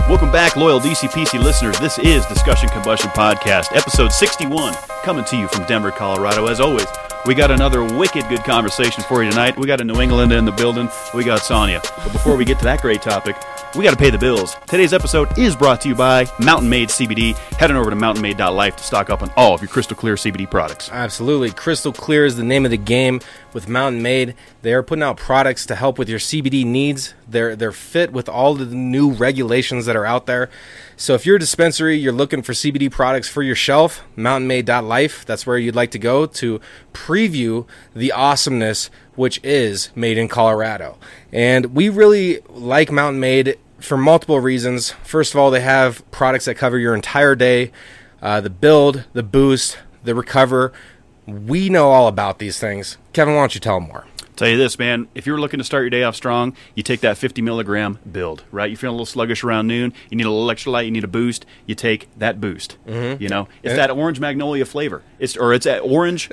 Welcome back, loyal DCPC listeners. This is Discussion Combustion Podcast, episode 61, coming to you from Denver, Colorado. As always, we got another wicked good conversation for you tonight. We got a New Englander in the building. We got Sonia. But before we get to that great topic, we got to pay the bills. Today's episode is brought to you by Mountain Made CBD. Head on over to mountainmade.life to stock up on all of your crystal clear CBD products. Absolutely. Crystal clear is the name of the game with Mountain Made. They are putting out products to help with your CBD needs. They're fit with all of the new regulations that are out there. So if you're a dispensary, you're looking for CBD products for your shelf, mountainmade.life, that's where you'd like to go to preview the awesomeness which is made in Colorado. And we really like Mountain Made for multiple reasons. First of all, they have products that cover your entire day, the build, the boost, the recover. We know all about these things. Kevin, why don't you tell them more? Tell you this, man, if you're looking to start your day off strong, you take that 50 milligram build, right? You're feeling a little sluggish around noon, you need a little electrolyte, you need a boost, you take that boost. Mm-hmm. You know, it's that orange magnolia flavor. It's that orange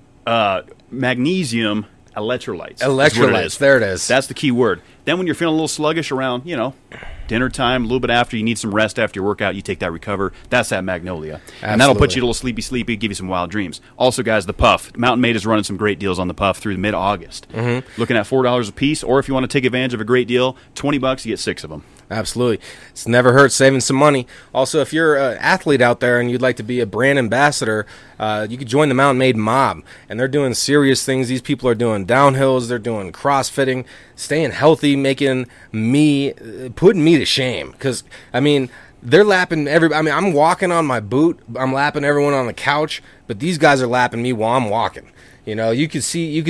magnesium electrolytes. Electrolytes, there it is. That's the key word. Then when you're feeling a little sluggish around, dinner time, a little bit after, you need some rest after your workout, you take that Recover. That's that Magnolia. Absolutely. And that'll put you a little sleepy, give you some wild dreams. Also, guys, the Puff. Mountain Made is running some great deals on the Puff through mid-August. Mm-hmm. Looking at $4 a piece, or if you want to take advantage of a great deal, $20, you get 6 of them. Absolutely. It's never hurt saving some money. Also, if you're an athlete out there and you'd like to be a brand ambassador, you could join the Mountain Made mob. And they're doing serious things. These people are doing downhills, they're doing crossfitting, staying healthy, putting me to shame. Because, they're lapping I'm walking on my boot, I'm lapping everyone on the couch, but these guys are lapping me while I'm walking. You can see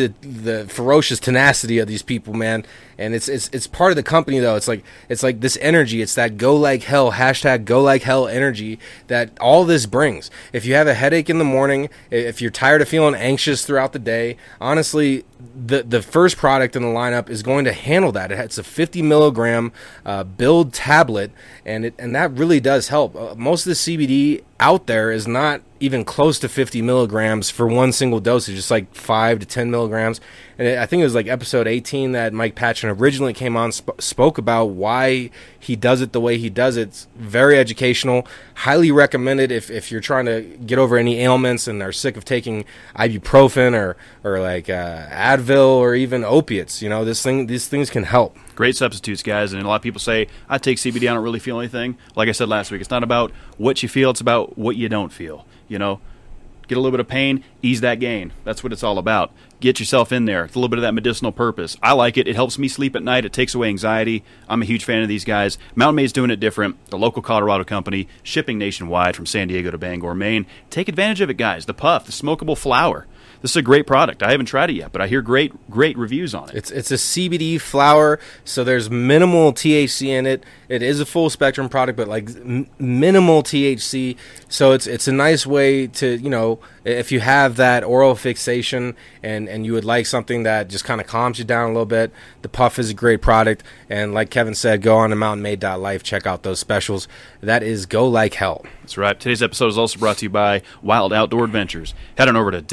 the ferocious tenacity of these people, man, and it's part of the company though. It's like this energy. It's that go like hell #GoLikeHell energy that all this brings. If you have a headache in the morning, if you're tired of feeling anxious throughout the day, honestly, the first product in the lineup is going to handle that. It's a 50 milligram build tablet, and that really does help. Most of the CBD out there is not even close to 50 milligrams for one single dosage. It's like 5 to 10 milligrams. And I think it was like episode 18 that Mike Patchen originally came on, spoke about why he does it the way he does it. It's very educational, highly recommended if you're trying to get over any ailments and are sick of taking ibuprofen or like Advil or even opiates. These things can help. Great substitutes, guys, and a lot of people say, I take CBD, I don't really feel anything. Like I said last week, it's not about what you feel, it's about what you don't feel. Get a little bit of pain, ease that gain. That's what it's all about. Get yourself in there. It's a little bit of that medicinal purpose. I like it. It helps me sleep at night. It takes away anxiety. I'm a huge fan of these guys. Mountain Made's doing it different. The local Colorado company, shipping nationwide from San Diego to Bangor, Maine. Take advantage of it, guys. The Puff, the smokable flower. This is a great product. I haven't tried it yet, but I hear great reviews on it. It's a CBD flower, so there's minimal THC in it. It is a full spectrum product, but like minimal THC. So it's a nice way to, if you have that oral fixation and you would like something that just kind of calms you down a little bit, the Puff is a great product. And like Kevin said, go on to mountainmade.life, check out those specials. That is Go Like Hell. That's right. Today's episode is also brought to you by Wild Outdoor Adventures. Head on over to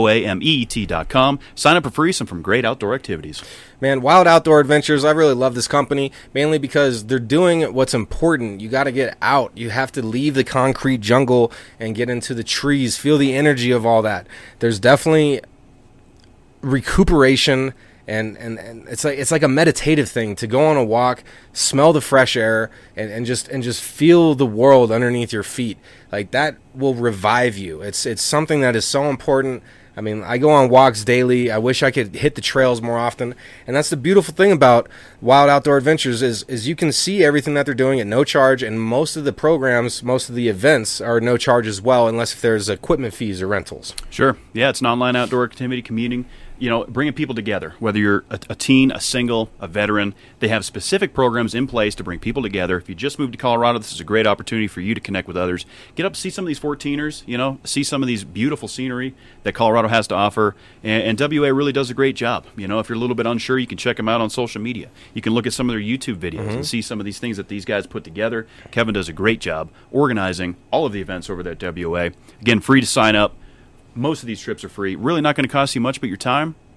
WOAMET.com. Sign up for free some great outdoor activities. Man, Wild Outdoor Adventures, I really love this company, mainly because they're doing what's important. You got to get out. You have to leave the concrete jungle and get into the trees, feel the energy of all that. There's definitely recuperation, and it's like a meditative thing to go on a walk, smell the fresh air, and just feel the world underneath your feet. Like that will revive you. It's something that is so important. I go on walks daily. I wish I could hit the trails more often. And that's the beautiful thing about Wild Outdoor Adventures is you can see everything that they're doing at no charge, and most of the programs, most of the events are no charge as well, unless if there's equipment fees or rentals. Sure. Yeah, it's an online outdoor activity, commuting. Bringing people together, whether you're a teen, a single, a veteran. They have specific programs in place to bring people together. If you just moved to Colorado, this is a great opportunity for you to connect with others. Get up, see some of these 14ers, see some of these beautiful scenery that Colorado has to offer. And WA really does a great job. If you're a little bit unsure, you can check them out on social media. You can look at some of their YouTube videos and see some of these things that these guys put together. Kevin does a great job organizing all of the events over there at WA. Again, free to sign up. Most of these trips are free. Really not going to cost you much but your time,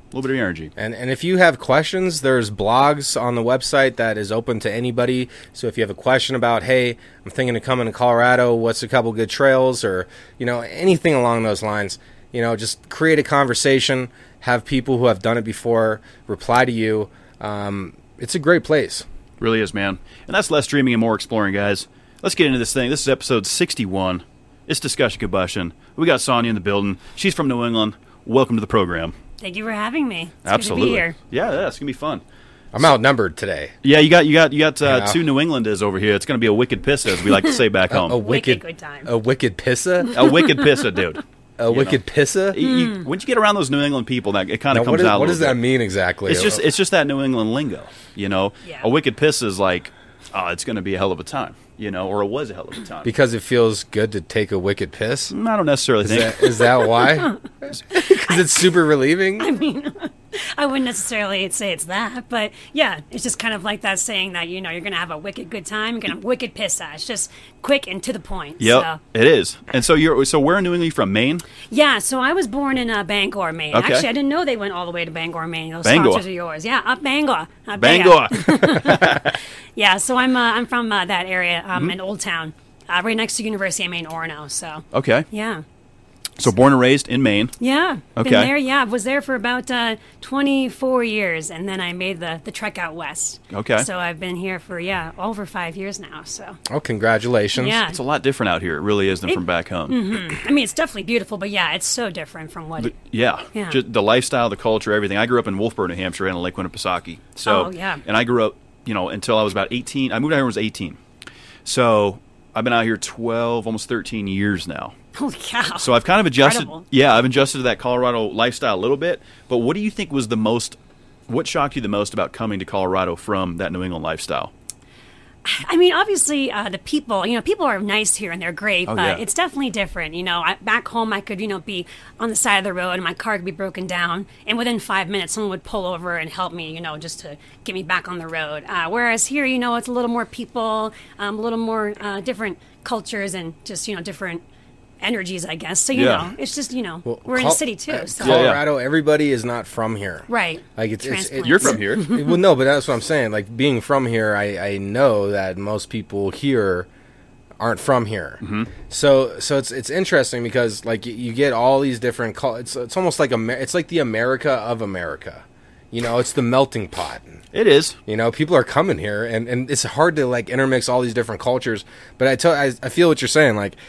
little bit of energy. And if you have questions, there's blogs on the website that is open to anybody. So if you have a question about, hey, I'm thinking of coming to Colorado, what's a couple good trails, or anything along those lines, just create a conversation. Have people who have done it before reply to you. It's a great place. Really is, man. And that's less dreaming and more exploring, guys. Let's get into this thing. This is episode 61. It's Discussion Combustion. We got Sonia in the building. She's from New England. Welcome to the program. Thank you for having me. It's Absolutely. good to be here. Yeah, it's gonna be fun. I'm outnumbered today. Yeah, you got two New Englanders over here. It's gonna be a wicked pissa, as we like to say back home. A Wicked wicked good time. A wicked pissa? A wicked pissa, dude. A wicked pissa? Once you get around those New England people, that it kind of Now, comes out. what a does little that bit. mean exactly? It's just that New England lingo. Yeah. A wicked piss is like, it's gonna be a hell of a time. Or it was a hell of a time. because it feels good to take a wicked piss? I don't necessarily think. Is that why? Because it's super relieving? I wouldn't necessarily say it's that, but yeah, it's just kind of like that saying that, you're going to have a wicked good time, you're going to have wicked piss at. It's just quick and to the point. Yep, So. it is. And so where in New England are you from? Maine? Yeah, so I was born in Bangor, Maine. Okay. Actually, I didn't know they went all the way to Bangor, Maine. Those Bangor. sponsors are yours. Yeah, up Bangor. Bangor. Yeah, so I'm from that area Mm-hmm. in Old Town, right next to University of Maine, Orono. So Okay. yeah. So born and raised in Maine. Yeah. Okay. Been there, yeah. I was there for about 24 years, and then I made the trek out west. Okay. So I've been here for, over 5 years now, so. Oh, congratulations. Yeah. It's a lot different out here. It really is than from back home. I mean, it's definitely beautiful, but yeah, it's so different from what... Yeah. Yeah. Just the lifestyle, the culture, everything. I grew up in Wolfboro, New Hampshire, and in Lake Winnipesaukee. So, Oh, yeah. And I grew up, until I was about 18. I moved out here when I was 18. So I've been out here 12, almost 13 years now. Holy cow. So I've kind of adjusted. Incredible. Yeah, I've adjusted to that Colorado lifestyle a little bit. But what do you think was what shocked you the most about coming to Colorado from that New England lifestyle? I mean, obviously, the people, people are nice here and they're great, Oh, but yeah. it's definitely different. Back home, I could, be on the side of the road and my car could be broken down. And within 5 minutes, someone would pull over and help me, just to get me back on the road. Whereas here, it's a little more people, a little more different cultures and just, different energies, I guess. So, Yeah. it's just, Well, we're in a city too. So. Colorado, everybody is not from here. Right. Like it's Transplants. You're from here. well, no, but that's what I'm saying. Like being from here, I know that most people here aren't from here. Mm-hmm. So it's interesting because like you get all these different. It's almost like it's like the America of America. It's the melting pot. It is. People are coming here, and it's hard to like intermix all these different cultures. But I feel what you're saying. Like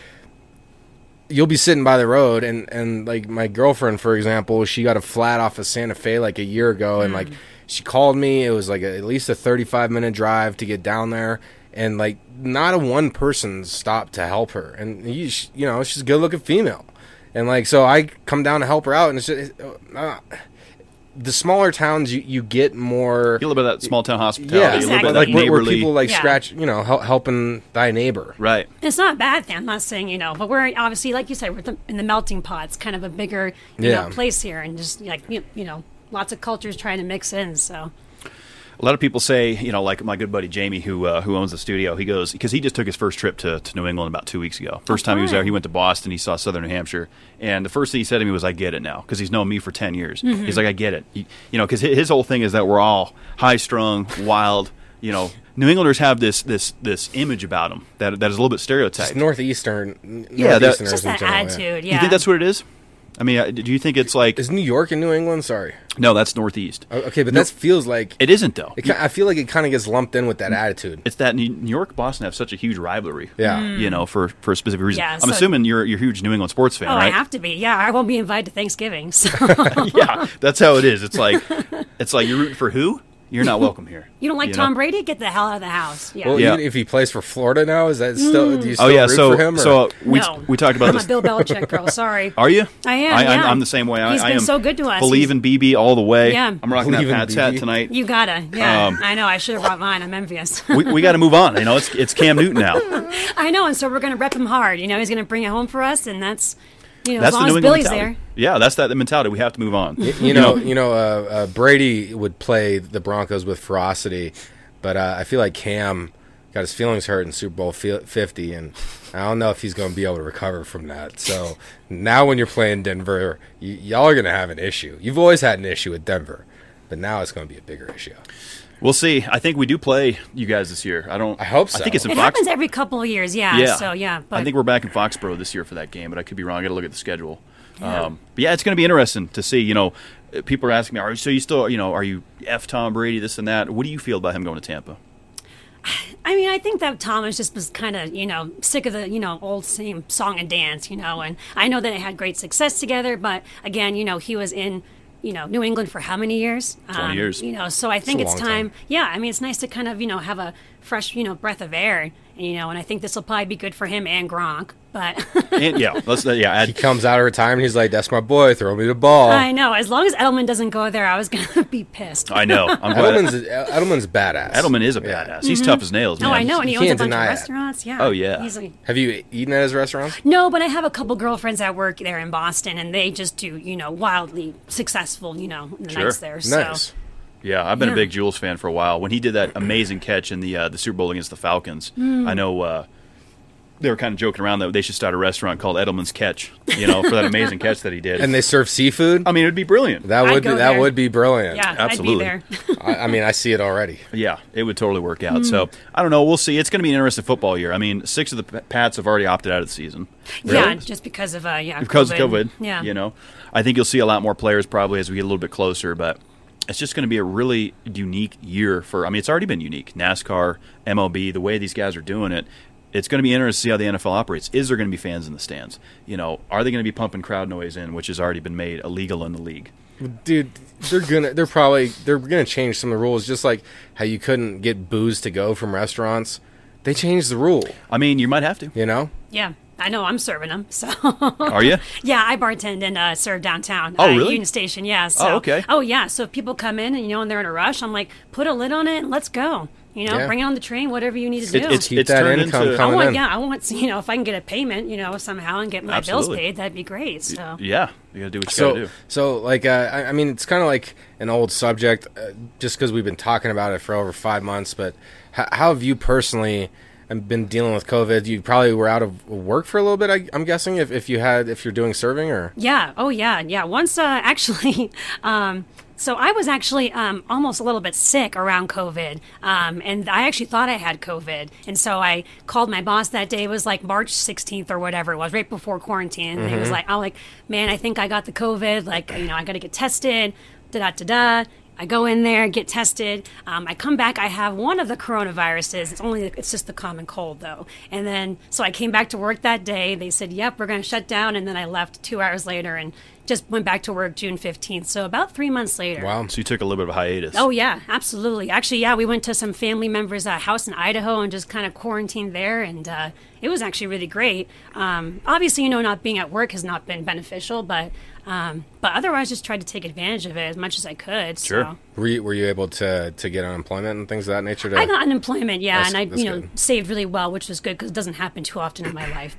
you'll be sitting by the road, and like my girlfriend, for example, she got a flat off of Santa Fe like a year ago, and like she called me. It was like at least a 35-minute drive to get down there, and like not a one person stopped to help her. And she's a good-looking female, and like so I come down to help her out, and it's just, the smaller towns you get more. You get a little bit of that small town hospitality. Yeah, a little bit Exactly. of that like where neighborly. people like Yeah. scratch, helping thy neighbor. Right. It's not a bad thing. I'm not saying, but we're obviously, like you said, we're in the melting pot. It's kind of a bigger, Yeah. place here, and just like lots of cultures trying to mix in. So A lot of people say, like my good buddy Jamie, who owns the studio, he goes, because he just took his first trip to New England about 2 weeks ago. First time he was there, he went to Boston, he saw southern New Hampshire, and the first thing he said to me was, I get it now, because he's known me for 10 years. He's like, I get it. Because his whole thing is that we're all high-strung, wild, New Englanders have this image about them that is a little bit stereotyped. It's northeasterners just in that general, attitude. Yeah. You think that's what it is? I mean, do you think it's like... Is New York in New England? Sorry. No, that's northeast. Okay, but that feels like It isn't, though. I feel like it kind of gets lumped in with that attitude. It's that New York, Boston have such a huge rivalry. Yeah. For a specific reason. Yeah, I'm so- assuming you're a huge New England sports fan, Oh, right? I have to be. Yeah, I won't be invited to Thanksgiving. So Yeah, that's how it is. It's like you're rooting for who? You're not welcome here. you don't like Tom Brady? Get the hell out of the house. Yeah. Well, Yeah. even if he plays for Florida now, is that still? Do you still Oh yeah, root so for him? Or? No. we talked about I'm this. a Bill Belichick girl. Sorry. Are you? I am, yeah. I'm the same way. He's I been am so good to us. Believe in BB all the way. Yeah. I'm rocking that Believe in Pat's hat BB. tonight. You gotta. Yeah. Um, I know. I should have brought mine. I'm envious. We got to move on. It's Cam Newton now. I know, and so we're gonna rep him hard. He's gonna bring it home for us, and that's as That's long the New as England Billy's mentality. there. Yeah, that's the mentality. We have to move on. Brady would play the Broncos with ferocity, but I feel like Cam got his feelings hurt in Super Bowl 50, and I don't know if he's going to be able to recover from that. So now when you're playing Denver, y'all are going to have an issue. You've always had an issue with Denver, but now it's going to be a bigger issue. We'll see. I think we do play you guys this year. I hope so. I think it's in It happens every couple of years, yeah. Yeah. So, yeah. But I think we're back in Foxborough this year for that game, but I could be wrong. I got to look at the schedule. But yeah, it's going to be interesting to see. You know, people are asking me, so you still, you know, are you F Tom Brady, this and that? What do you feel about him going to Tampa? I mean, I think that Thomas just was kind of, you know, sick of the, you know, old same song and dance, you know, and I know that they had great success together, but again, you know, he was in, you know, New England for how many years? 20 years. You know, so I think It's a it's long time. time. Yeah, I mean, it's nice to kind of, you know, have a fresh, you know, breath of air, you know, and I think this will probably be good for him and Gronk, but And, yeah, He comes out of retirement, he's like, that's my boy, throw me the ball. I know, as long as Edelman doesn't go there, I was going to be pissed. I know. I'm glad. Edelman's badass. Edelman is a badass. He's tough as nails, man. Oh, I know, and he You owns a can't bunch of deny it. restaurants. Yeah. Oh, yeah. He's like, Have you eaten at his restaurant? no, but I have a couple girlfriends that work there in Boston, and they just do, you know, wildly successful, you know, Sure. nights there. So. Nice. Yeah, I've been a Yeah. big Jules fan for a while. When he did that amazing catch in the Super Bowl against the Falcons, I know they were kind of joking around that they should start a restaurant called Edelman's Catch, you know, for that amazing catch that he did. And they serve seafood? I mean, it'd be brilliant. That I'd would go be, that there. would be brilliant. Yeah, Absolutely. I'd be there. I mean, I see it already. Yeah, it would totally work out. So, I don't know. We'll see. It's going to be an interesting football year. I mean, 6 of the Pats have already opted out of the season. Yeah, just because of Because of COVID. Yeah. You know, I think you'll see a lot more players probably as we get a little bit closer, but it's just going to be a really unique year for, I mean, it's already been unique. NASCAR, MLB, the way these guys are doing it. It's going to be interesting to see how the NFL operates. Is there going to be fans in the stands? You know, are they going to be pumping crowd noise in, which has already been made illegal in the league? Dude, they're gonna change some of the rules, just like how you couldn't get booze to go from restaurants. They changed the rule, I mean, you might have to. you know? Yeah, I know. I'm serving them. So. Are you? Yeah, I bartend and serve downtown. Oh, really? Union Station, yeah. So, Oh, okay. Oh, yeah. So if people come in and, you know, and they're in a rush, I'm like, put a lid on it and let's go. You know, Yeah. bring it on the train, whatever you need to do. Keep that turned income into- coming in. I want, you know, if I can get a payment, you know, somehow and get my bills Absolutely. paid, that'd be great. So. Yeah, you got to do what you got to do. So like, I mean, it's kind of like an old subject, just because we've been talking about it for over 5 months. But how have you personally been dealing with COVID? You probably were out of work for a little bit, I'm guessing, if you're doing serving or. Yeah. Oh, yeah. Yeah. Once, actually, so I was actually almost a little bit sick around COVID, and I actually thought I had COVID. And so I called my boss that day. It was like March 16th or whatever it was, right before quarantine. And he was like, I'm like, man, I think I got the COVID. Like, you know, I got to get tested, da-da-da-da. I go in there, get tested. I come back. I have one of the coronaviruses. It's just the common cold, though. And then, so I came back to work that day. They said, "Yep, we're going to shut down." And then I left 2 hours later and just went back to work June 15th. So about 3 months later. Wow. So you took a little bit of a hiatus. Oh yeah, absolutely. Actually, yeah, we went to some family members' house in Idaho and just kind of quarantined there, and it was actually really great. Obviously, you know, not being at work has not been beneficial, but otherwise, just tried to take advantage of it as much as I could. Sure. So. Were you able to get unemployment and things of that nature? I got unemployment, yeah, That's- and I that's good. saved really well, which was good because it doesn't happen too often in my life.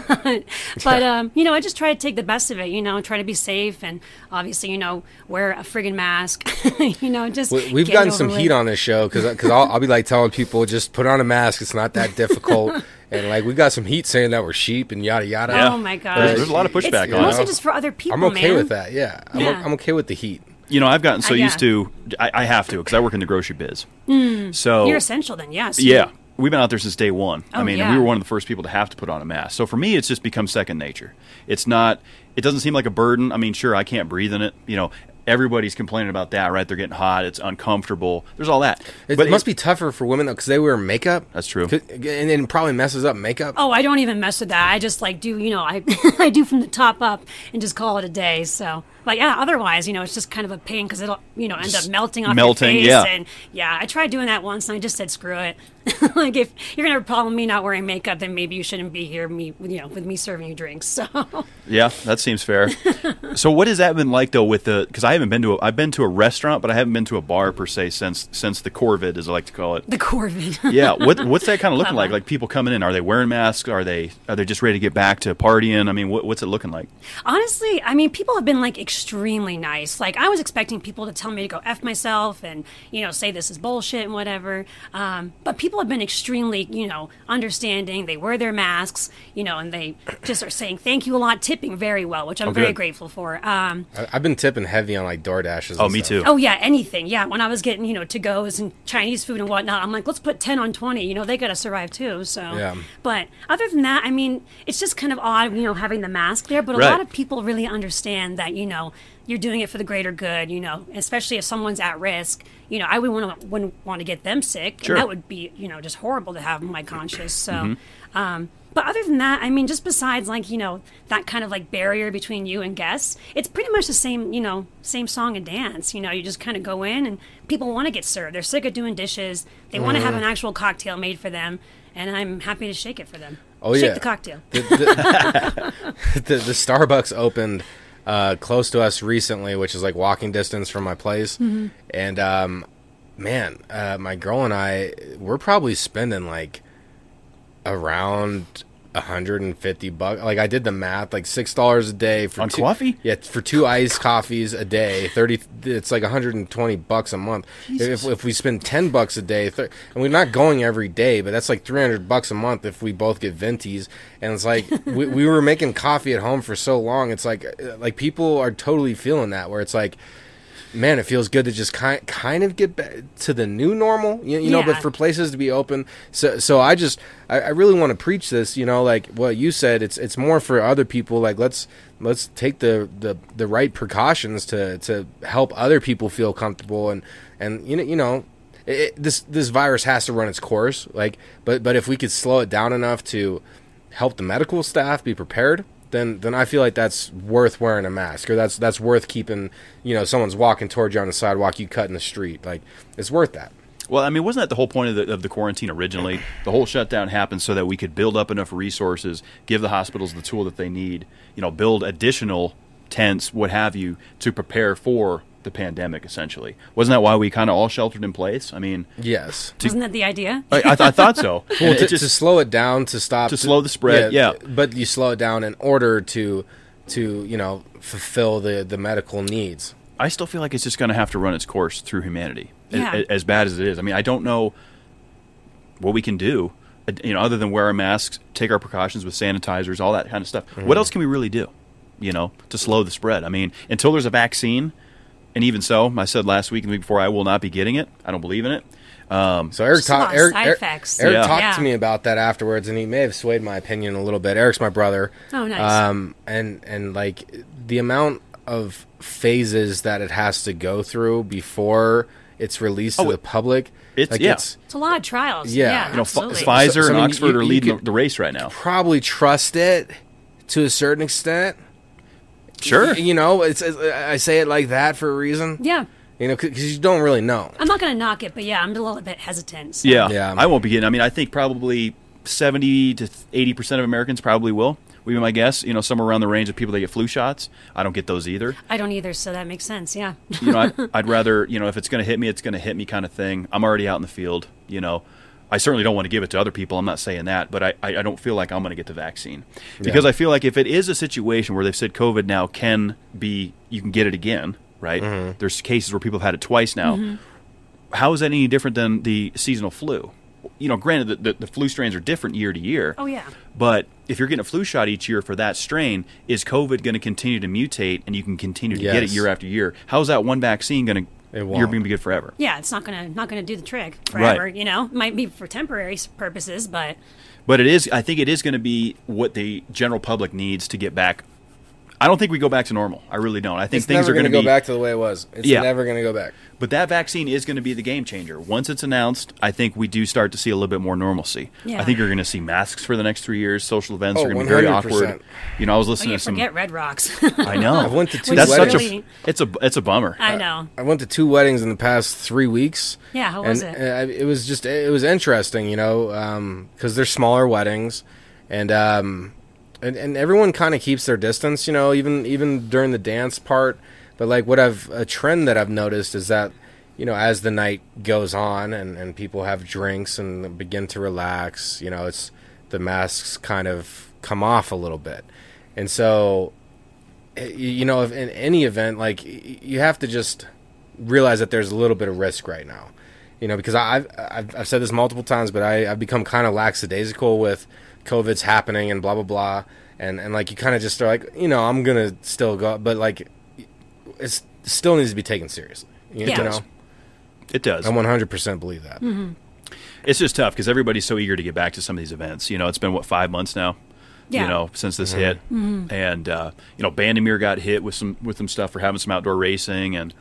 but you know, I just try to take the best of it, you know, and try to be safe, and obviously, you know, wear a friggin' mask, you know, just. We've get gotten it some over heat with. on this show because I'll be like telling people just put on a mask. It's not that difficult, and like we got some heat saying that we're sheep and yada yada. Yeah. Oh my god, There's a lot of pushback it's on it. mostly just for other people. I'm okay man. with that. Yeah, Yeah. I'm okay with the heat. You know, I've gotten so Yeah. used to, I have to, because I work in the grocery biz. So You're essential then, yes. Yeah. We've been out there since day one. I Oh, mean, yeah. we were one of the first people to have to put on a mask. So for me, it's just become second nature. It's not, it doesn't seem like a burden. I mean, sure, I can't breathe in it. You know, everybody's complaining about that, right? They're getting hot. It's uncomfortable. There's all that. It must be tougher for women though because they wear makeup. That's true. And it probably messes up makeup. Oh, I don't even mess with that. I just like do, you know, I I do from the top up and just call it a day. So, but yeah, otherwise, you know, it's just kind of a pain because it'll, you know, end up melting off melting, your face. yeah. And yeah, I tried doing that once and I just said screw it. Like if you're gonna have a problem with me not wearing makeup, then maybe you shouldn't be here, with me serving you drinks. So Yeah, that seems fair. So what has that been like, though, with the, because I haven't been to I've been to a restaurant, but I haven't been to a bar per se since the Corvid, as I like to call it. The Corvid. Yeah, what's that kind of looking Love like? it. Like people coming in, are they wearing masks? Are they just ready to get back to partying? I mean, what's it looking like? Honestly, I mean, people have been like extremely nice. Like, I was expecting people to tell me to go F myself and, say this is bullshit and whatever. But people have been extremely, understanding. They wear their masks, and they just are saying thank you a lot, tipping very well, which I'm very good. grateful for. I've been tipping heavy on like DoorDashes. Oh, and me stuff. too. Oh yeah, anything. Yeah, when I was getting to-goes and Chinese food and whatnot, I'm like, let's put 10 on 20. They got to survive too. So, Yeah. But other than that, I mean, it's just kind of odd, having the mask there. But a Right. lot of people really understand that you're doing it for the greater good. Especially if someone's at risk. I wouldn't want to get them sick. Sure. And that would be just horrible to have on my conscience. So. Mm-hmm. But other than that, I mean, just besides like, that kind of like barrier between you and guests, it's pretty much the same, same song and dance. You just kind of go in and people want to get served. They're sick of doing dishes. They want to have an actual cocktail made for them. And I'm happy to shake it for them. Oh, shake yeah. the cocktail. The Starbucks opened close to us recently, which is like walking distance from my place. Mm-hmm. And my girl and I, we're probably spending like around $150. Like, I did the math, like $6 a day for On coffee? Yeah, for 2 iced coffees a day. 30. It's like $120 a month. If we spend $10 a day, and we're not going every day, but that's like $300 a month if we both get ventis. And it's like we were making coffee at home for so long. It's like people are totally feeling that, where it's like, man, it feels good to just kind of get back to the new normal, you know, but Yeah. for places to be open. So I really want to preach this, like what you said, it's more for other people. Like, let's take the right precautions to help other people feel comfortable. And this virus has to run its course. Like, but if we could slow it down enough to help the medical staff be prepared, then I feel like that's worth wearing a mask, or that's worth keeping, someone's walking towards you on the sidewalk, you cut in the street. Like, it's worth that. Well, I mean, wasn't that the whole point of the quarantine originally? The whole shutdown happened so that we could build up enough resources, give the hospitals the tool that they need, build additional tents, what have you, to prepare for the pandemic, essentially. Wasn't that why we kind of all sheltered in place? I mean, Yes. Wasn't that the idea? I thought so. Well, And it to slow it down, to stop, to slow the spread, yeah. But you slow it down in order to fulfill the medical needs. I still feel like it's just going to have to run its course through humanity, Yeah. as bad as it is. I mean, I don't know what we can do, other than wear our masks, take our precautions with sanitizers, all that kind of stuff. Mm-hmm. What else can we really do, to slow the spread? I mean, until there's a vaccine, and even so, I said last week and the week before, I will not be getting it. I don't believe in it. So Eric Just a lot of side effects. Eric Yeah. talked Yeah. to me about that afterwards, and he may have swayed my opinion a little bit. Eric's my brother. Oh, nice. And like the amount of phases that it has to go through before it's released to the public. It's- like, yeah. It's a lot of trials. Yeah. Yeah, absolutely. Pfizer So, I and mean, Oxford you are leading could the race right now. probably trust it to a certain extent. Sure. I say it like that for a reason. Yeah. Because you don't really know. I'm not going to knock it, but yeah, I'm a little bit hesitant. So. Yeah, Yeah. I won't be getting. I mean, I think probably 70 to 80% of Americans probably will. Would be my guess. Somewhere around the range of people that get flu shots. I don't get those either. I don't either, so that makes sense, yeah. I'd rather, if it's going to hit me, it's going to hit me kind of thing. I'm already out in the field. I certainly don't want to give it to other people. I'm not saying that, but I don't feel like I'm going to get the vaccine because I feel like if it is a situation where they've said COVID now you can get it again, right? Mm-hmm. There's cases where people have had it twice now. How is that any different than the seasonal flu? Granted, the flu strains are different year to year. Oh, yeah. But if you're getting a flu shot each year for that strain, is COVID going to continue to mutate and you can continue to get it Yes. year after year? How is that one vaccine going to It won't. you're going to be good forever? Yeah, it's not gonna do the trick forever, Right. It might be for temporary purposes, but But it is. I think it is going to be what the general public needs to get back. I don't think we go back to normal. I really don't. I think It's things never are going to go be back to the way it was. It's Yeah. never going to go back. But that vaccine is going to be the game changer. Once it's announced, I think we do start to see a little bit more normalcy. Yeah. I think you're going to see masks for the next 3 years. Social events Oh, are going to be very 100%. awkward. I was oh, listening you to some. forget Red Rocks. I know. I went to two That's such weddings. it's a bummer. I know. I went to 2 weddings in the past 3 weeks. Yeah, how was and, it? It was interesting, because they're smaller weddings, and everyone kind of keeps their distance, even during the dance part. But like a trend that I've noticed is that, you know, as the night goes on and people have drinks and begin to relax, you know, the masks kind of come off a little bit. And so, you know, if in any event, like, you have to just realize that there's a little bit of risk right now. You know, because I've said this multiple times, but I've become kind of lackadaisical with COVID's happening and blah, blah, blah. And like, you kind of just are like, you know, I'm going to still go. But, like, it still needs to be taken seriously. You know? It does. I 100% believe that. Mm-hmm. It's just tough because everybody's so eager to get back to some of these events. You know, it's been, 5 months now? Yeah. You know, since this hit. Mm-hmm. And, you know, Bandimere got hit with some stuff for having some outdoor racing. And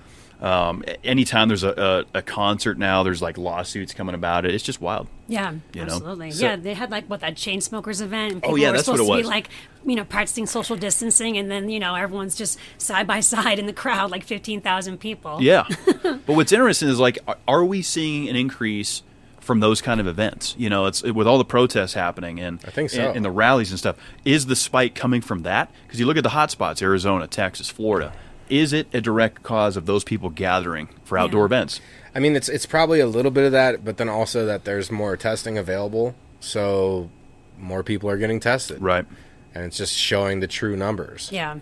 anytime there's a concert now, there's like lawsuits coming about it. It's just wild. Yeah, you know? absolutely. So, yeah, they had like that Chainsmokers event. And people that's what it was. Supposed to be like, you know, practicing social distancing, and then, you know, everyone's just side by side in the crowd, like 15,000 people. Yeah. But what's interesting is, like, are we seeing an increase from those kind of events? You know, it's with all the protests happening and I think so. and the rallies and stuff. Is the spike coming from that? Because you look at the hot spots, Arizona, Texas, Florida. Is it a direct cause of those people gathering for outdoor events? I mean, it's probably a little bit of that, but then also that there's more testing available, so more people are getting tested. Right. And it's just showing the true numbers. Yeah.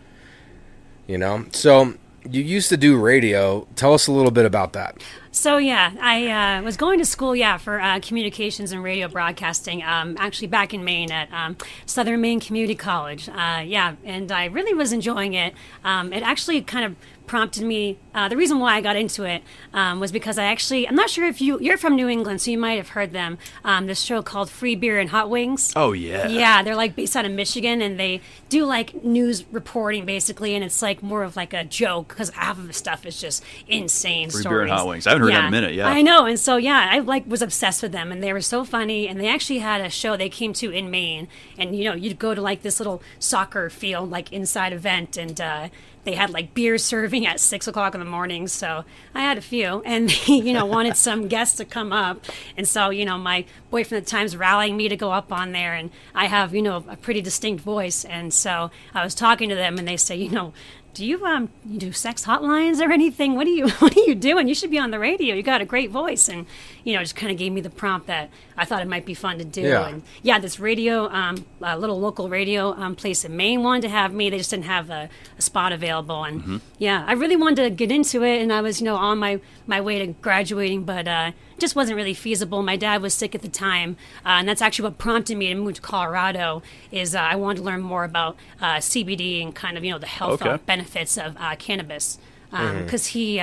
You know? So you used to do radio. Tell us a little bit about that. So, yeah, I was going to school, for communications and radio broadcasting, actually back in Maine at Southern Maine Community College. And I really was enjoying it. It actually kind of prompted me. The reason why I got into it was because I'm not sure if you're from New England, so you might have heard them. This show called Free Beer and Hot Wings. Oh, yeah. Yeah, they're like based out of Michigan, and they do like news reporting basically, and it's like more of like a joke because half of the stuff is just insane Free stories. Beer and Hot Wings. I haven't heard that in a minute, yeah. I know, and so, I like was obsessed with them, and they were so funny, and they actually had a show they came to in Maine, and, you know, you'd go to like this little soccer field, like inside event, and they had like beer serving at 6 o'clock in the morning. So I had a few, and they, you know, wanted some guests to come up. And so, you know, my boyfriend at the time's rallying me to go up on there, and I have, you know, a pretty distinct voice. And so I was talking to them, and they say, you know, do you do sex hotlines or anything? What are you doing? You should be on the radio. You got a great voice. And, you know, just kind of gave me the prompt that I thought it might be fun to do. Yeah. And this radio, little local radio place in Maine wanted to have me. They just didn't have a spot available. And I really wanted to get into it. And I was, you know, on my way to graduating, but it just wasn't really feasible. My dad was sick at the time. And that's actually what prompted me to move to Colorado is I wanted to learn more about CBD and kind of, you know, the health benefits of cannabis. Because he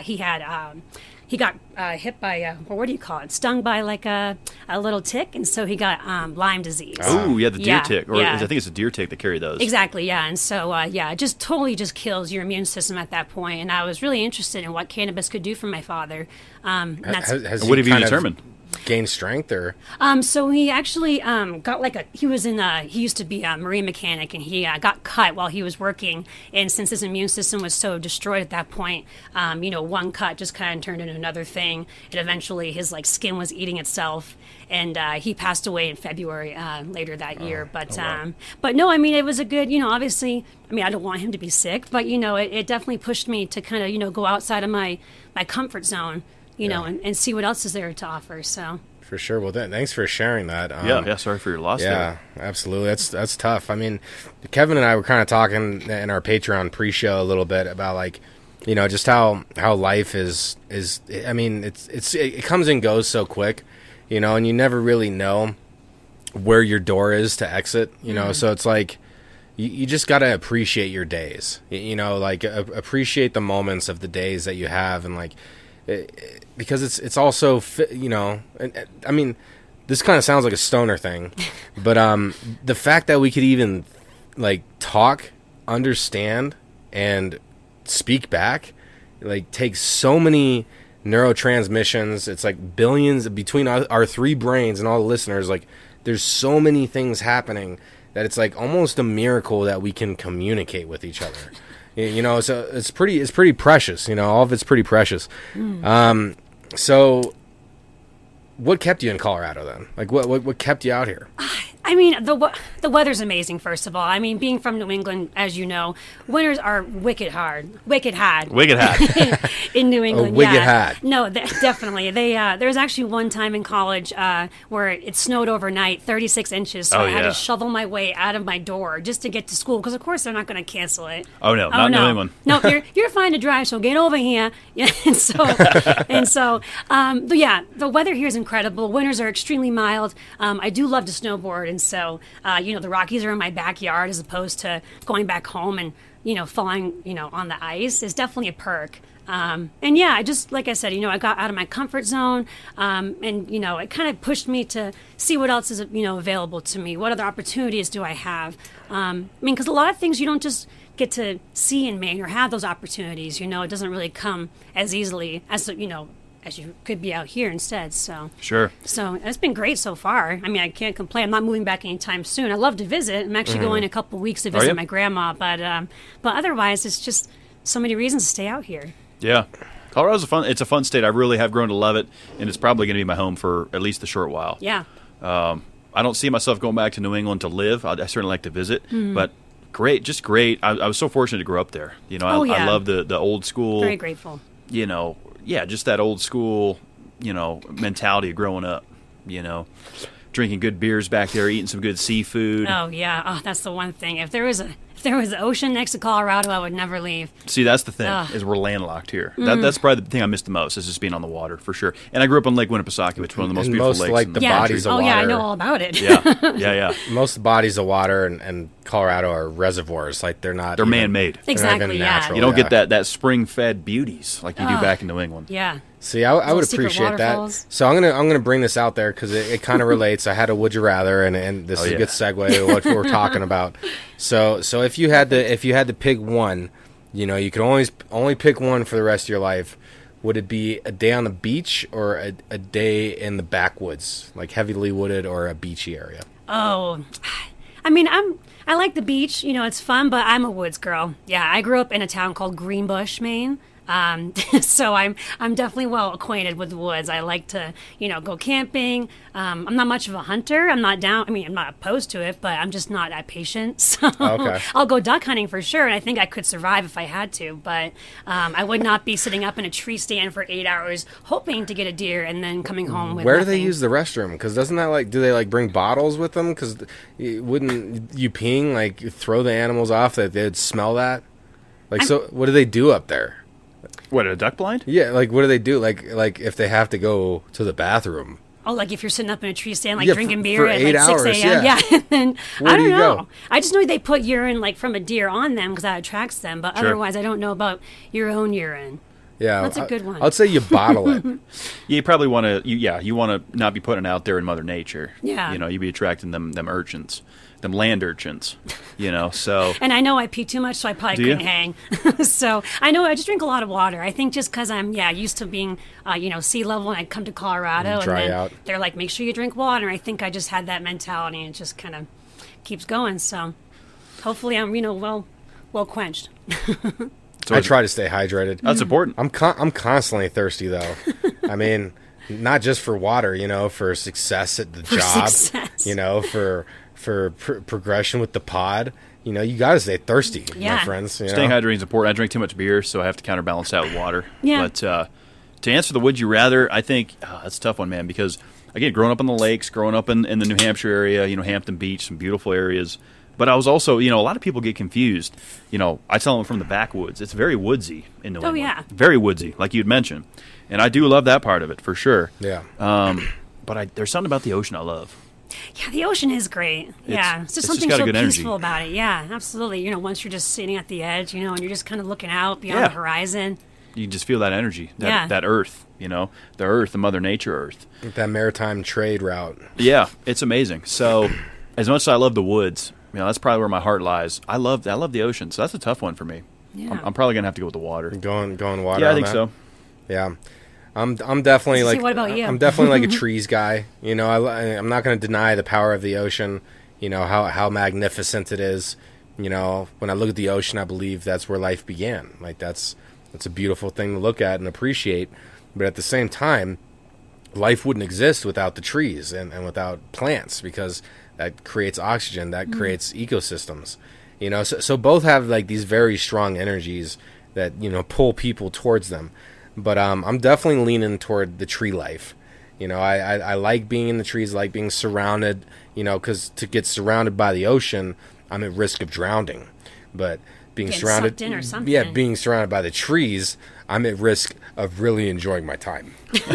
got hit by, what do you call it? Stung by like a little tick, and so he got Lyme disease. Oh, yeah, the deer tick. Or yeah. I think it's a deer tick that carry those. Exactly, yeah. And so, it just totally just kills your immune system at that point. And I was really interested in what cannabis could do for my father. What have you determined? Gain strength or? So he actually got like he used to be a marine mechanic, and he got cut while he was working. And since his immune system was so destroyed at that point, you know, one cut just kind of turned into another thing. And eventually his like skin was eating itself. And he passed away in February later that year. But but no, I mean, it was a good, you know, obviously, I mean, I don't want him to be sick, but, you know, it definitely pushed me to kind of, you know, go outside of my comfort zone. You know, and see what else is there to offer. So for sure. Well, thanks for sharing that. Sorry for your loss. Yeah, absolutely. That's tough. I mean, Kevin and I were kind of talking in our Patreon pre-show a little bit about like, you know, just how life is. I mean, it comes and goes so quick, you know, and you never really know where your door is to exit. You know, so it's like you just got to appreciate your days. You know, like appreciate the moments of the days that you have, and like. Because it's also, you know, I mean, this kind of sounds like a stoner thing, but the fact that we could even like talk, understand, and speak back, like takes so many neurotransmissions. It's like billions between our three brains and all the listeners. Like there's so many things happening that it's like almost a miracle that we can communicate with each other. You know, so it's pretty precious. You know, all of it's pretty precious. So, what kept you in Colorado then? Like, what kept you out here? I I mean, the weather's amazing, first of all. I mean, being from New England, as you know, winters are wicked hard. Wicked hot. In New England, wicked yeah. hot. No, definitely. There was actually one time in college where it snowed overnight, 36 inches, so I had to shovel my way out of my door just to get to school, because of course they're not going to cancel it. Oh, no, not New England. No, you're fine to drive, so get over here. Yeah, and so, the weather here is incredible. Winters are extremely mild. I do love to snowboard, and so, the Rockies are in my backyard as opposed to going back home and, falling, on the ice is definitely a perk. I just, like I said, I got out of my comfort zone, it kind of pushed me to see what else is, available to me. What other opportunities do I have? Because a lot of things you don't just get to see in Maine or have those opportunities, it doesn't really come as easily as, as you could be out here instead. So sure. So it's been great so far. I mean, I can't complain. I'm not moving back anytime soon. I love to visit. I'm actually going in a couple weeks to visit my grandma, but otherwise, it's just so many reasons to stay out here. Yeah, Colorado's it's a fun state. I really have grown to love it, and it's probably going to be my home for at least a short while. Yeah. I don't see myself going back to New England to live. I certainly like to visit, but great, just great. I was so fortunate to grow up there. I love the old school. Very grateful. Just that old school, mentality of growing up, drinking good beers back there, eating some good seafood. Oh, yeah. Oh, that's the one thing. If there was an ocean next to Colorado, I would never leave. See, that's the thing, is we're landlocked here. That's probably the thing I miss the most, is just being on the water, for sure. And I grew up on Lake Winnipesaukee, which is one of the most beautiful lakes like in the the bodies of water. water. Oh, yeah, I know all about it. Yeah. Most bodies of water and Colorado are reservoirs. Like, they're man-made. Exactly, yeah. natural, you don't get that spring-fed beauties like you do back in New England. Yeah. See, I would appreciate that. So I'm gonna bring this out there because it kind of relates. I had a would you rather, and this is a good segue to what we're talking about. So if you had to pick one, you could only pick one for the rest of your life. Would it be a day on the beach or a day in the backwoods, like heavily wooded or a beachy area? Oh, I mean, I like the beach. It's fun, but I'm a woods girl. Yeah, I grew up in a town called Greenbush, Maine. So I'm definitely well acquainted with the woods. I like to, go camping. I'm not much of a hunter. I'm not opposed to it, but I'm just not that patient. So I'll go duck hunting for sure, and I think I could survive if I had to. But I would not be sitting up in a tree stand for 8 hours hoping to get a deer and then coming home with Where nothing. do they use the restroom? Because doesn't that do they bring bottles with them? Because wouldn't you peeing throw the animals off that they'd smell that? So what do they do up there? What, a duck blind? Yeah, what do they do? Like if they have to go to the bathroom? Oh, like if you're sitting up in a tree stand, Yeah, drinking for beer at 8 6 hours, a.m. yeah. And then Where I do don't you know. go? I just know they put urine from a deer on them because that attracts them. But Sure. otherwise, I don't know about your own urine. Yeah, That's a good one. I'd say you bottle it. You probably want to. You want to not be putting it out there in Mother Nature. Yeah. You'd be attracting them urchins, them land urchins. So. And I know I pee too much, so I probably couldn't hang. So I know I just drink a lot of water. I think just because I'm used to being sea level, and I come to Colorado, Dry and then out. they're like, make sure you drink water. I think I just had that mentality, and it just kind of keeps going. So hopefully I'm well quenched. So I try to stay hydrated. That's important. I'm constantly thirsty though. I mean, not just for water, for success at the job, success. for progression with the pod. You got to stay thirsty, my friends. Staying hydrated is important. I drink too much beer, so I have to counterbalance that with water. Yeah. But to answer the would you rather, I think that's a tough one, man, because, again, growing up on the lakes, growing up in the New Hampshire area, Hampton Beach, some beautiful areas. But I was also, a lot of people get confused. I tell them from the backwoods. It's very woodsy in New England. Oh, yeah. Very woodsy, like you'd mentioned. And I do love that part of it, for sure. Yeah. But there's something about the ocean I love. Yeah, the ocean is great. It's just something got a so good peaceful energy. about it. Yeah, absolutely. Once you're just sitting at the edge, and you're just kind of looking out beyond the horizon. You just feel that energy, that earth, the earth, the Mother Nature earth. That maritime trade route. Yeah, it's amazing. So, as much as I love the woods, that's probably where my heart lies. I love the ocean, so that's a tough one for me. Yeah. I'm probably gonna have to go with the water. Going water. Yeah, I on think that? so. Yeah. I'm definitely What about you? I'm definitely like a trees guy. I'm not going to deny the power of the ocean. How magnificent it is. When I look at the ocean, I believe that's where life began. That's a beautiful thing to look at and appreciate. But at the same time, life wouldn't exist without the trees and without plants, because that creates oxygen, that creates ecosystems. You know, so both have like these very strong energies that, you know, pull people towards them. But I'm definitely leaning toward the tree life. You know, I like being in the trees, like being surrounded, you know, because to get surrounded by the ocean, I'm at risk of drowning. But being Getting surrounded, sucked in or something. yeah, being surrounded by the trees, I'm at risk of really enjoying my time.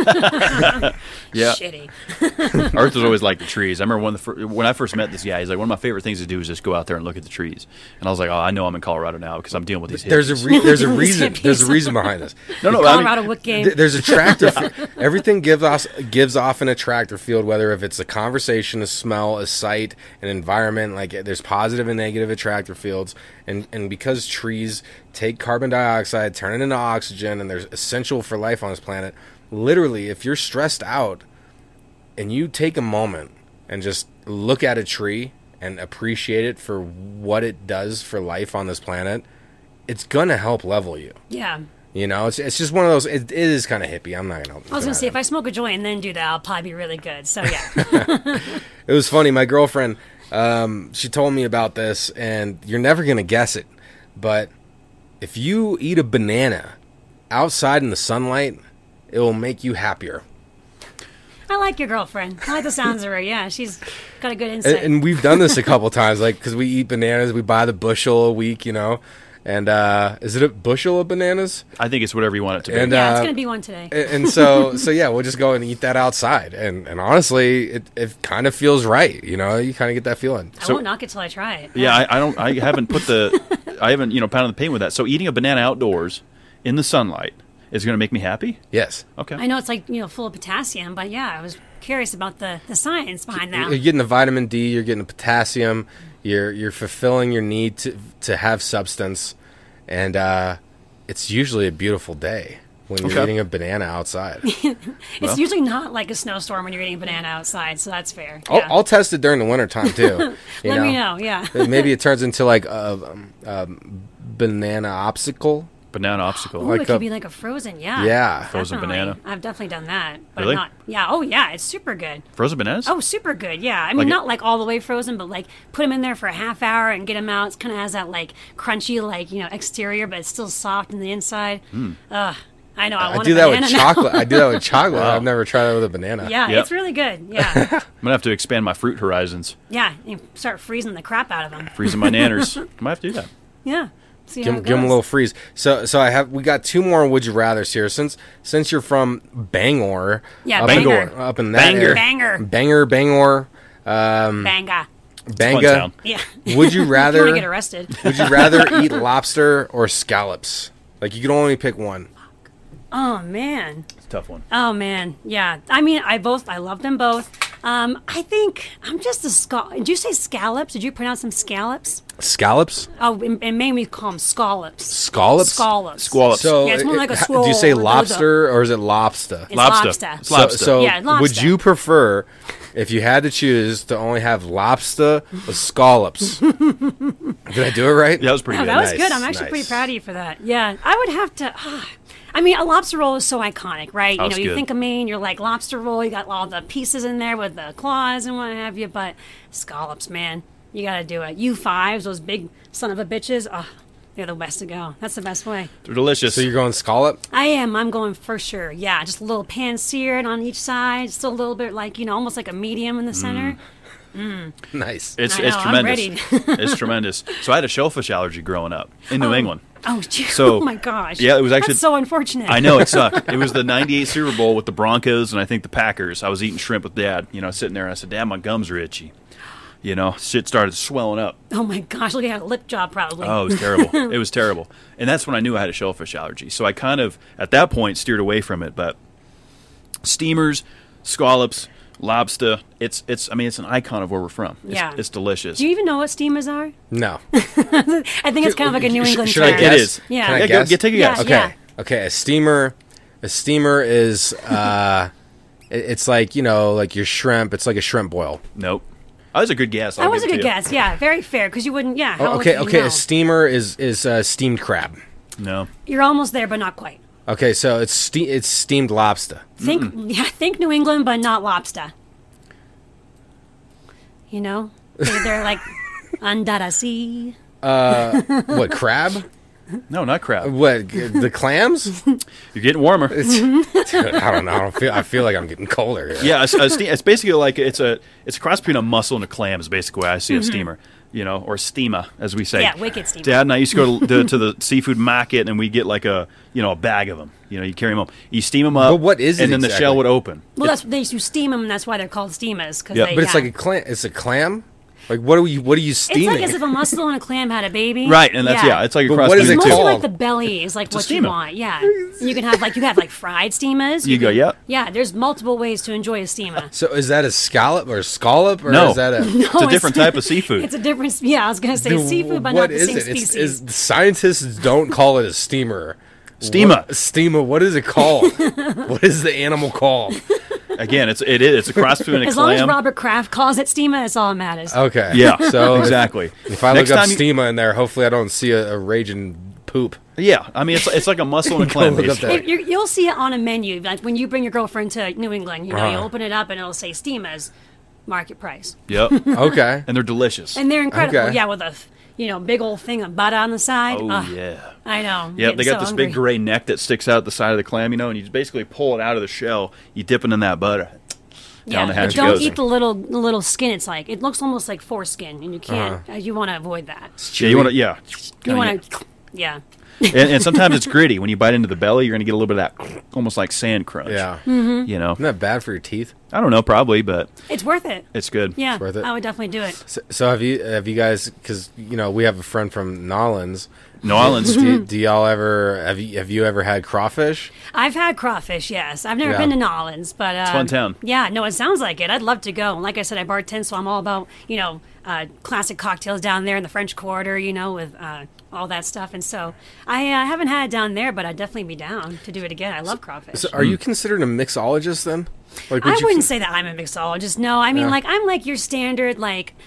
Yeah. Shitty. Arthur's always liked the trees. I remember when I first met this guy, he's like, one of my favorite things to do is just go out there and look at the trees. And I was like, oh, I know I'm in Colorado now because I'm dealing with these hippies. There's a reason behind this. No, I mean, Colorado Wick game. There's a tractor. Everything gives off in a tractor field, whether if it's a conversation, a smell, a sight, an environment. Like there's positive and negative at tractor fields, and because trees take carbon dioxide, turn it into oxygen, and they're essential for life on this planet. Literally, if you're stressed out and you take a moment and just look at a tree and appreciate it for what it does for life on this planet, it's gonna help level you. Yeah. You know, it's just one of those. It is kind of hippie. I'm not gonna. I was going to say, if I smoke a joint and then do that, I'll probably be really good. So, yeah. It was funny. My girlfriend, she told me about this, and you're never gonna guess it, but if you eat a banana outside in the sunlight, it will make you happier. I like your girlfriend. I like the sounds of her. Yeah, she's got a good insight. And we've done this a couple times, like, because we eat bananas, we buy the bushel a week, you know. And is it a bushel of bananas? I think it's whatever you want it to be. And, yeah, it's going to be one today. And so yeah, we'll just go and eat that outside. And honestly, it kind of feels right, you know. You kind of get that feeling. I won't knock it till I try it. Yeah, I haven't pounded the pain with that. So eating a banana outdoors in the sunlight is going to make me happy? Yes. Okay. I know it's like, full of potassium, but yeah, I was curious about the science behind that. You're getting the vitamin D, you're getting the potassium, you're fulfilling your need to have substance, and it's usually a beautiful day when you're eating a banana outside. It's usually not like a snowstorm when you're eating a banana outside, so that's fair. I'll test it during the wintertime too. Let me know, yeah. Maybe it turns into like a banana obstacle. Banana obstacle. Ooh, Like it could a- be like a frozen, yeah. Yeah. Frozen Definitely. banana. I've definitely done that. But Really? not, yeah, oh yeah, it's super good. Frozen bananas? Oh, super good, yeah. I mean, Like it- not like all the way frozen, but like put them in there for a half hour and get them out. It kind of has that like crunchy, like, exterior, but it's still soft in the inside. I know, I I want do a that with banana now. chocolate. I do that with chocolate. I've never tried that with a banana. Yeah, Yep. it's really good, yeah. I'm going to have to expand my fruit horizons. Yeah, you start freezing the crap out of them. Freezing my nanners. I might have to do that. Yeah. See how Give it them a goes. little freeze. So we got two more would you rather's here. Since you're from Bangor, Yeah, up Bangor. up in that Bangor. Bangor, Banger. Banga. fun Banga. town. Yeah. Would you You want rather to get arrested. would you rather eat lobster or scallops? Like you can only pick one. Oh, man. It's a tough one. Oh man, yeah. I mean, I love them both. I think I'm just Did you say scallops? Did you pronounce them scallops? Scallops? Oh, and maybe we call them scallops. Scallops? Scallops. Squallops. So Yeah, it's more like a do you say scroll. lobster or is it lobster? It's Lobster. lobster. It's lobster. So Yeah, lobster. would you prefer, if you had to choose, to only have lobster or scallops? Did I do it right? Yeah, that was pretty Oh, good. that was Nice, good. I'm actually nice. pretty proud of you for that. Yeah, I would have to. I mean, a lobster roll is so iconic, right? That's You good. think of Maine, you're like lobster roll. You got all the pieces in there with the claws and what have you. But scallops, man, you got to do it. U5s, those big son of a bitches. Oh, they're the best to go. That's the best way. They're delicious. So you're going scallop? I am. I'm going for sure. Yeah, just a little pan seared on each side. Still a little bit like, almost like a medium in the center. Nice. It's I know, I'm tremendous. ready. It's tremendous. So I had a shellfish allergy growing up in New England. Oh, gee, So- oh my gosh. yeah, it was actually- That's so unfortunate. I know, it sucked. It was the 98 Super Bowl with the Broncos and I think the Packers. I was eating shrimp with Dad, sitting there and I said, Dad, my gums are itchy. Shit started swelling up. Oh my gosh, look at that lip job probably. Oh, it was terrible. It was terrible. And that's when I knew I had a shellfish allergy. So I kind of, at that point, steered away from it. But steamers, scallops, lobster, it's an icon of where we're from. Yeah. It's delicious. Do you even know what steamers are? No. I think it's kind of like a New England Should I term. guess? It is. Yeah. Can I Yeah, guess? take a Yeah, guess. Okay. yeah. Okay. A steamer is it's like like your shrimp. It's like a shrimp boil. Nope. That was a good guess. That was a good guess. Yeah, very fair because you wouldn't. Yeah. How Okay. would you know? A steamer is steamed crab. No. You're almost there, but not quite. Okay, so it's steamed lobster. Think New England, but not lobster. you know? They're like, under sea. What, crab? No, not crab. What, the clams? You're getting warmer. Dude, I don't know. I feel like I'm getting colder here. Yeah, it's basically like it's a cross between a mussel and a clam is basically the way I see a steamer, or steamer as we say. Yeah, wicked steamer. Dad and I used to go to the seafood market and we get like a bag of them. You carry them home. You steam them up. But what is it and then the exactly? shell would open. Well, you steam them, and that's why they're called steamers. Yeah. But it's like a clam. It's a clam. Like what are you steaming? It's like as if a mussel and a clam had a baby. Right, and that's it's like a But cross what is between it the two. Mostly called? like the belly is like a what steamer. you want. Yeah, you can have fried steamers. You go, can- yep. Yeah, there's multiple ways to enjoy a steamer. So is that a scallop or or No. is that a? It's a different type of seafood. It's a different. Yeah, I was gonna say Dude, seafood, but what not the is same it? species. Scientists don't call it a steamer. Steamer. Steamer. What is it called? What is the animal called? Again, it's a cross between a As clam. long as Robert Kraft calls it steamer, that's all that matters. Okay. Yeah, So exactly. If I Next look up time you- steamer in there, hopefully I don't see a raging poop. Yeah, I mean it's like a mussel and a clam. Look up basically. that. You'll see it on a menu, like when you bring your girlfriend to New England. You Uh-huh. open it up and it'll say steamers, market price, Yep, Okay. and they're delicious. and they're incredible. Okay. Yeah, with a big old thing of butter on the side. Oh Ugh, yeah. I know. Yeah, Getting they got so this big hungry. gray neck that sticks out the side of the clam, and you just basically pull it out of the shell. You dip it in that butter. Down the but hatch it don't goes. eat the little skin. It looks almost like foreskin, and you can't. Uh-huh. You want to avoid that. Yeah, you want to. Yeah. You want to. Yeah. and sometimes it's gritty. When you bite into the belly, you're going to get a little bit of that, almost like sand crunch. Yeah. Mm-hmm. Isn't that bad for your teeth? I don't know, probably, but It's worth it. it's good. Yeah, worth it. I would definitely do it. So have you guys? Because we have a friend from Nolans. New Orleans. Do y'all ever have you ever had crawfish? I've had crawfish, yes. I've never Yeah. been to Nolans, but a fun town. Yeah, no, it sounds like it. I'd love to go. And like I said, I bartend, so I'm all about classic cocktails down there in the French Quarter, with all that stuff. And so I haven't had it down there, but I'd definitely be down to do it again. I love crawfish. So are you considered a mixologist then? Like, I would you wouldn't say that I'm a mixologist. No, I mean, Yeah. I'm like your standard,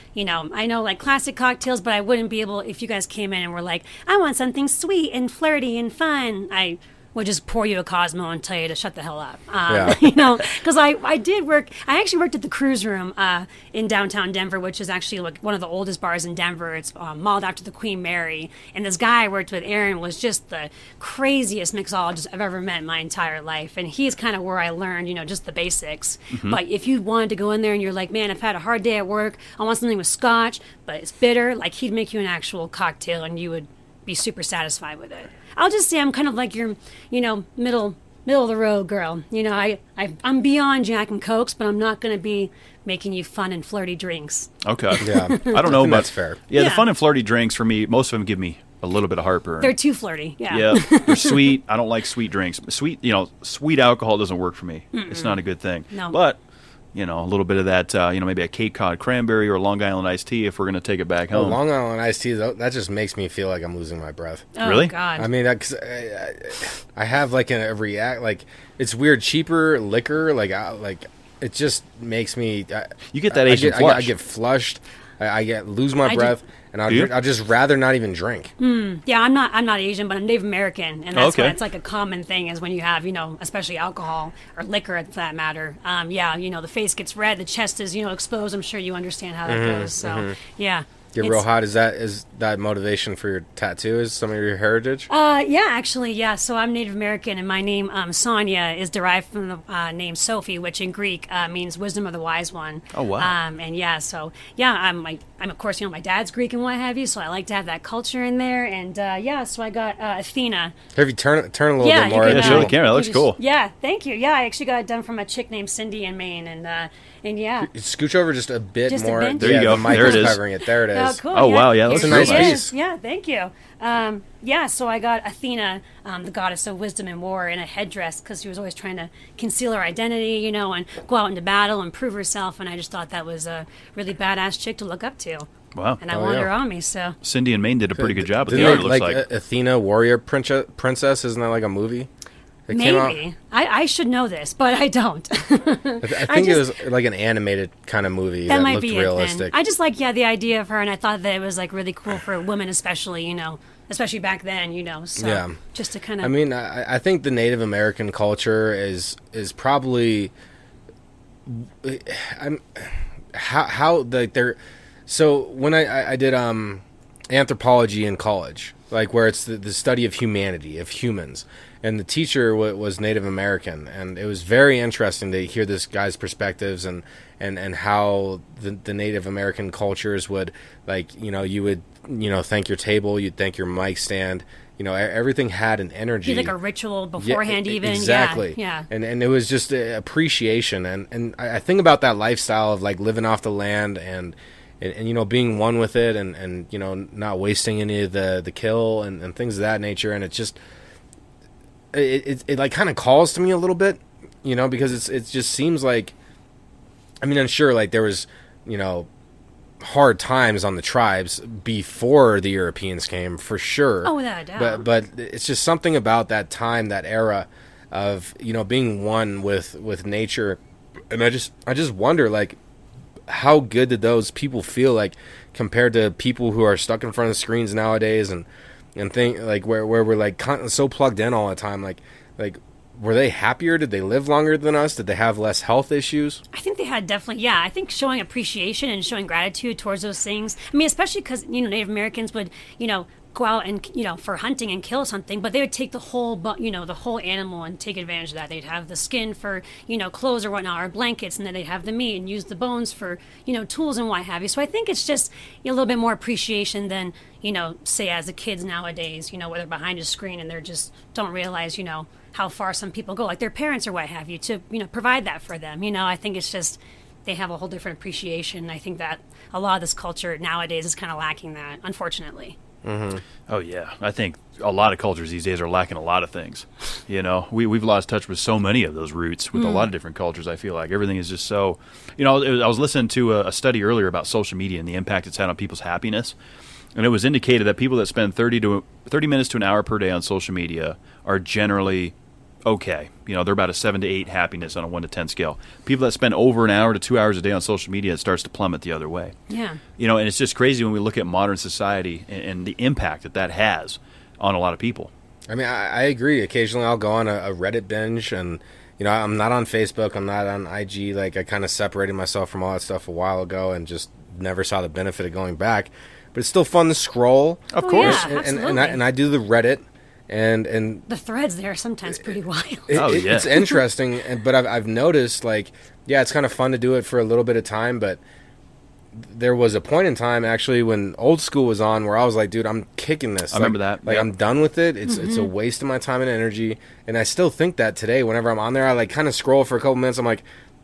I know like classic cocktails, but I wouldn't be able, if you guys came in and were like, I want something sweet and flirty and fun, I would just pour you a Cosmo and tell you to shut the hell up. Yeah. Because I actually worked at the Cruise Room in downtown Denver, which is actually like one of the oldest bars in Denver. It's modeled after the Queen Mary. And this guy I worked with, Aaron, was just the craziest mixologist I've ever met in my entire life. And he's kind of where I learned, just the basics. But if you wanted to go in there and you're like, man, I've had a hard day at work, I want something with scotch, but it's bitter, like he'd make you an actual cocktail and you would be super satisfied with it. I'll just say I'm kind of like your, middle of the road girl. I'm beyond Jack and Cokes, but I'm not going to be making you fun and flirty drinks. Okay. Yeah. I don't know, but That's fair. Yeah, the Yeah. fun and flirty drinks for me, most of them give me a little bit of heartburn. They're too flirty. Yeah. Yeah, they're sweet. I don't like sweet drinks. Sweet alcohol doesn't work for me. It's not a good thing. No. But a little bit of that. Maybe a Cape Cod cranberry or a Long Island iced tea if we're going to take it back Oh, home. Long Island iced tea, that just makes me feel like I'm losing my breath. Oh, Really? God. I mean, cause I have like a react, like it's weird, cheaper liquor, like it just makes me. You get that I Asian get, flush. I get flushed. I lose my I breath, and Do you? I'd just rather not even drink. Yeah, I'm not Asian, but I'm Native American, and that's Okay. why it's like a common thing is when you have, especially alcohol or liquor for that matter. The face gets red, the chest is, exposed. I'm sure you understand how that goes. So, yeah. Get real hot. Is that motivation for your tattoo? Is some of your heritage? Yeah, actually, yeah. So I'm Native American, and my name Sonia is derived from the name Sophie, which in Greek means wisdom of the wise one. Oh, wow. And yeah, so yeah, I'm of course my dad's Greek and what have you, so I like to have that culture in there, and so I got Athena. Have you turn a little Yeah, bit you more? can, Yeah, show the camera. That looks you cool. Yeah, thank you. Yeah, I actually got it done from a chick named Cindy in Maine, and yeah. Scooch over just a bit Just a more. bit. There you Yeah, go. The mic There is it is. covering it. There it Oh, is. cool. Oh, wow, yeah, That's Here a nice she is. piece. Yeah, thank you. So I got Athena, the goddess of wisdom and war, in a headdress because she was always trying to conceal her identity, and go out into battle and prove herself. And I just thought that was a really badass chick to look up to. Wow. And I Oh, wanted yeah. her on me, so. Cindy and Maine did a pretty good job with Didn't the art, they, it looks like. Athena, warrior princess. Isn't that like a movie? That came out? Maybe. I should know this, but I don't. I think it was like an animated kind of movie That that might looked be realistic. it then. I just like, the idea of her, and I thought that it was, really cool for women especially, especially back then, so Yeah. just to kind of... I mean, I think the Native American culture is probably. how like they're. So when I did anthropology in college, like where it's the study of humanity, of humans, and the teacher was Native American, and it was very interesting to hear this guy's perspectives and how the Native American cultures would, like, you would, thank your table, you'd thank your mic stand, everything had an energy. Be like a ritual beforehand, even. Exactly. Yeah. And it was just appreciation, and I think about that lifestyle of like living off the land and being one with it, and not wasting any of the kill and things of that nature. And it just it like kind of calls to me a little bit, because it just seems like, I mean, I'm sure like there was hard times on the tribes before the Europeans came, for sure. Oh, without a doubt. But it's just something about that time, that era of being one with nature, and I just wonder, like, how good did those people feel like compared to people who are stuck in front of screens nowadays and think like where we're like so plugged in all the time, like were they happier? Did they live longer than us? Did they have less health issues? I think they had definitely, yeah. I think showing appreciation and showing gratitude towards those things. I mean, especially because, Native Americans would, go out and, for hunting and kill something, but they would take the whole, the whole animal and take advantage of that. They'd have the skin for, clothes or whatnot, or blankets, and then they'd have the meat and use the bones for, tools and what have you. So I think it's just a little bit more appreciation than, say as the kids nowadays, where they're behind a screen and they're just don't realize, how far some people go, like their parents or what have you, to, provide that for them. I think it's just, they have a whole different appreciation. I think that a lot of this culture nowadays is kind of lacking that, unfortunately. Mm-hmm. Oh yeah, I think a lot of cultures these days are lacking a lot of things. We've lost touch with so many of those roots with a lot of different cultures. I feel like everything is just so. I was listening to a study earlier about social media and the impact it's had on people's happiness, and it was indicated that people that spend 30 minutes to an hour per day on social media are generally okay. They're about a 7 to 8 happiness on a 1 to 10 scale. People that spend over an hour to 2 hours a day on social media, it starts to plummet the other way. Yeah. And it's just crazy when we look at modern society and the impact that has on a lot of people. I mean, I agree. Occasionally I'll go on a Reddit binge, and, I'm not on Facebook, I'm not on IG. Like, I kind of separated myself from all that stuff a while ago and just never saw the benefit of going back. But it's still fun to scroll. Of course. Yeah, and I do the Reddit. And the threads there are sometimes pretty wild. It's interesting, but I've noticed, like, yeah, it's kind of fun to do it for a little bit of time, but there was a point in time, actually, when Old School was on where I was like, dude, I'm kicking this. I remember that. Like, I'm done with it. It's a waste of my time and energy, and I still think that today. Whenever I'm on there, I, like, kind of scroll for a couple minutes. I'm like,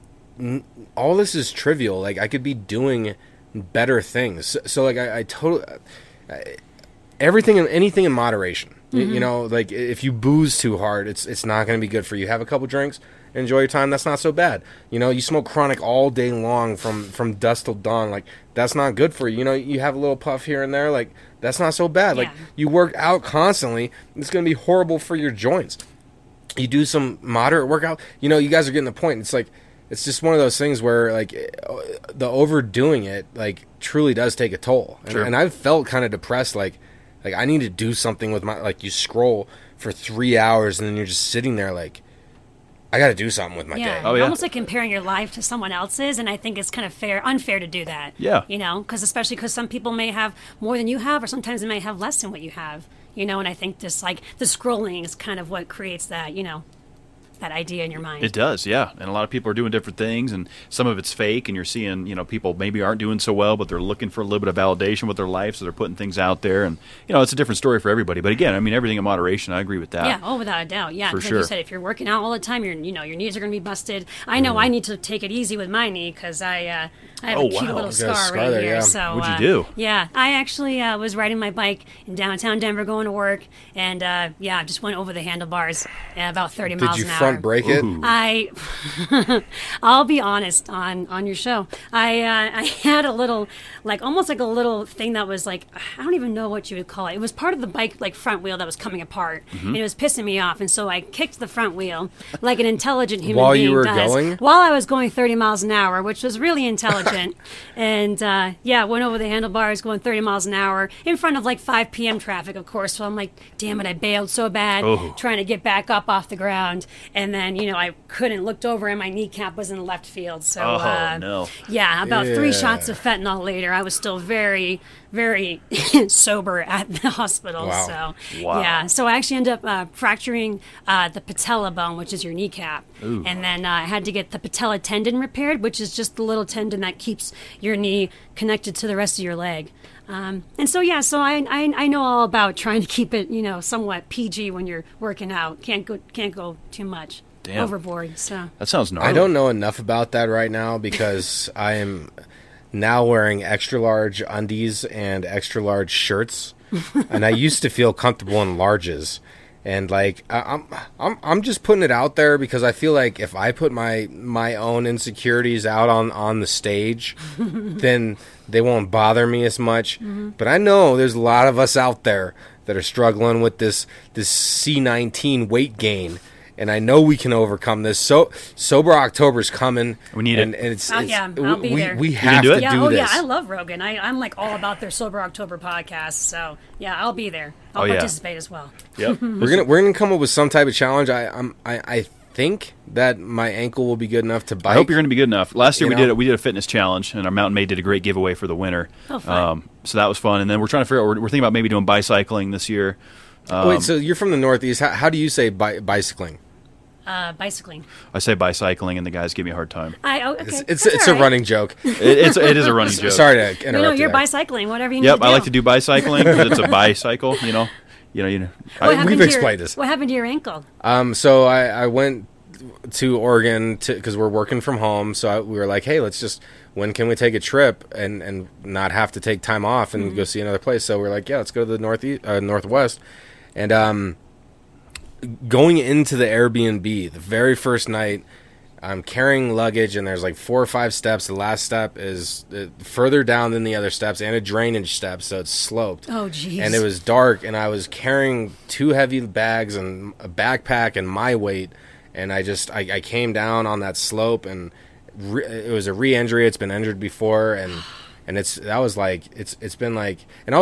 all this is trivial. Like, I could be doing better things. So like, I totally... everything and anything in moderation. Like, if you booze too hard, it's not going to be good for you. Have a couple drinks, enjoy your time. That's not so bad. You smoke chronic all day long from dusk till dawn. Like, that's not good for you. You have a little puff here and there. Like, that's not so bad. Like, you work out constantly. It's going to be horrible for your joints. You do some moderate workout. You guys are getting the point. It's like, it's just one of those things where, like, the overdoing it, like, truly does take a toll. And I've felt kind of depressed, like I need to do something with my, like, you scroll for 3 hours and then you're just sitting there like, I got to do something with my day. Oh, yeah. Almost like comparing your life to someone else's, and I think it's kind of unfair to do that. Yeah. Especially because some people may have more than you have, or sometimes they may have less than what you have. And I think this, like, the scrolling is kind of what creates that, that idea in your mind. It does, yeah. And a lot of people are doing different things, and some of it's fake, and you're seeing, people maybe aren't doing so well, but they're looking for a little bit of validation with their life, so they're putting things out there, and, it's a different story for everybody. But again, I mean, everything in moderation, I agree with that. Yeah, without a doubt. Yeah, for because sure. Like you said, if you're working out all the time, your knees are going to be busted. I know I need to take it easy with my knee because I have a cute little scar right there, here. yeah. So, what'd you do? Yeah, I actually was riding my bike in downtown Denver going to work, and I just went over the handlebars at about 30 miles an hour. Did you front brake it? I'll be honest on your show. I had a little, like, almost like a little thing that was like, I don't even know what you would call it. It was part of the bike, like, front wheel that was coming apart, and it was pissing me off. And so I kicked the front wheel like an intelligent human while being you were does. going? While I was going 30 miles an hour, which was really intelligent. And went over the handlebars going 30 miles an hour in front of like 5 p.m. traffic, of course. So I'm like, damn it, I bailed so bad trying to get back up off the ground. And then, I couldn't looked over and my kneecap was in the left field. So, no. Yeah, about 3 Yeah. shots of fentanyl later, I was still very, very sober at the hospital. Wow. So, Wow. yeah. So I actually ended up fracturing the patella bone, which is your kneecap. Ooh. And then I had to get the patella tendon repaired, which is just the little tendon that keeps your knee connected to the rest of your leg. And so, yeah, so I know all about trying to keep it, somewhat PG when you're working out. Can't go too much overboard. So That sounds gnarly. I don't know enough about that right now because I am now wearing extra large undies and extra large shirts, and I used to feel comfortable in larges. And like I'm just putting it out there because I feel like if I put my own insecurities out on the stage, then they won't bother me as much. But I know there's a lot of us out there that are struggling with this C19 weight gain. And I know we can overcome this. So Sober October's coming. We need and it. It's, Oh, it's- yeah, I'll be there. We You have do to it? yeah, do oh this. yeah, I love Rogan. I'm like all about their Sober October podcast. So yeah, I'll be there. I'll Oh, yeah. participate as well. Yep. We're gonna come up with some type of challenge. I think that my ankle will be good enough to bike. I hope you're going to be good enough. Last year You know? we did a fitness challenge, and our Mountain Maid did a great giveaway for the winner. Oh, fun. So that was fun. And then we're trying to figure out. We're thinking about maybe doing bicycling this year. Wait, so you're from the Northeast. How do you say bicycling? Bicycling. I say bicycling, and the guys give me a hard time. Okay. It's that's a all right. running joke. It is a running joke. Sorry to interrupt. You're there. bicycling. Whatever you need Yep, to do. I like to do bicycling because it's a bicycle. What we've happened to your- explained this. What happened to your ankle? So I went to Oregon because we're working from home. So we were like, hey, when can we take a trip and not have to take time off and go see another place? So we're like, yeah, let's go to the Northwest. And going into the Airbnb, the very first night, I'm carrying luggage, and there's like 4 or 5 steps. The last step is further down than the other steps, and a drainage step, so it's sloped. Oh, jeez. And it was dark, and I was carrying 2 heavy bags and a backpack and my weight, and I came down on that slope, and it was a re-injury. It's been injured before, and it's been like, and I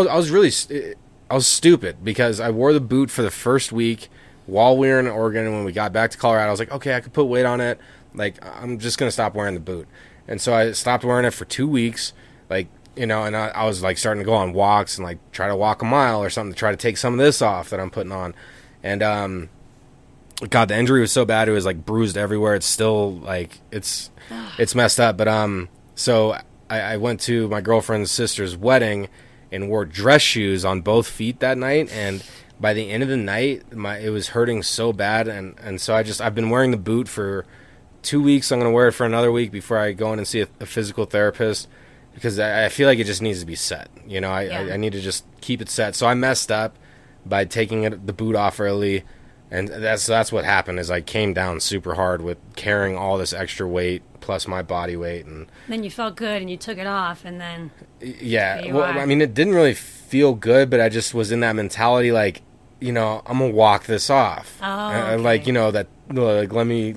was stupid because I wore the boot for the first week while we were in Oregon, and when we got back to Colorado, I was like, okay, I could put weight on it. Like, I'm just going to stop wearing the boot. And so I stopped wearing it for 2 weeks, and I was, like, starting to go on walks and, like, try to walk a mile or something to try to take some of this off that I'm putting on. And, God, the injury was so bad, it was, like, bruised everywhere. It's still, like, it's messed up. But, so I went to my girlfriend's sister's wedding and wore dress shoes on both feet that night, and by the end of the night, it was hurting so bad, and so I've been wearing the boot for 2 weeks. I'm going to wear it for another week before I go in and see a physical therapist because I feel like it just needs to be set. I need to just keep it set. So I messed up by taking the boot off early, and that's what happened. Is I came down super hard with carrying all this extra weight plus my body weight, and Then you felt good and you took it off, and then yeah. There you Well, are. I mean, it didn't really feel good, but I just was in that mentality, like, I'm gonna walk this off. Oh, And, like, okay. that, like, let me,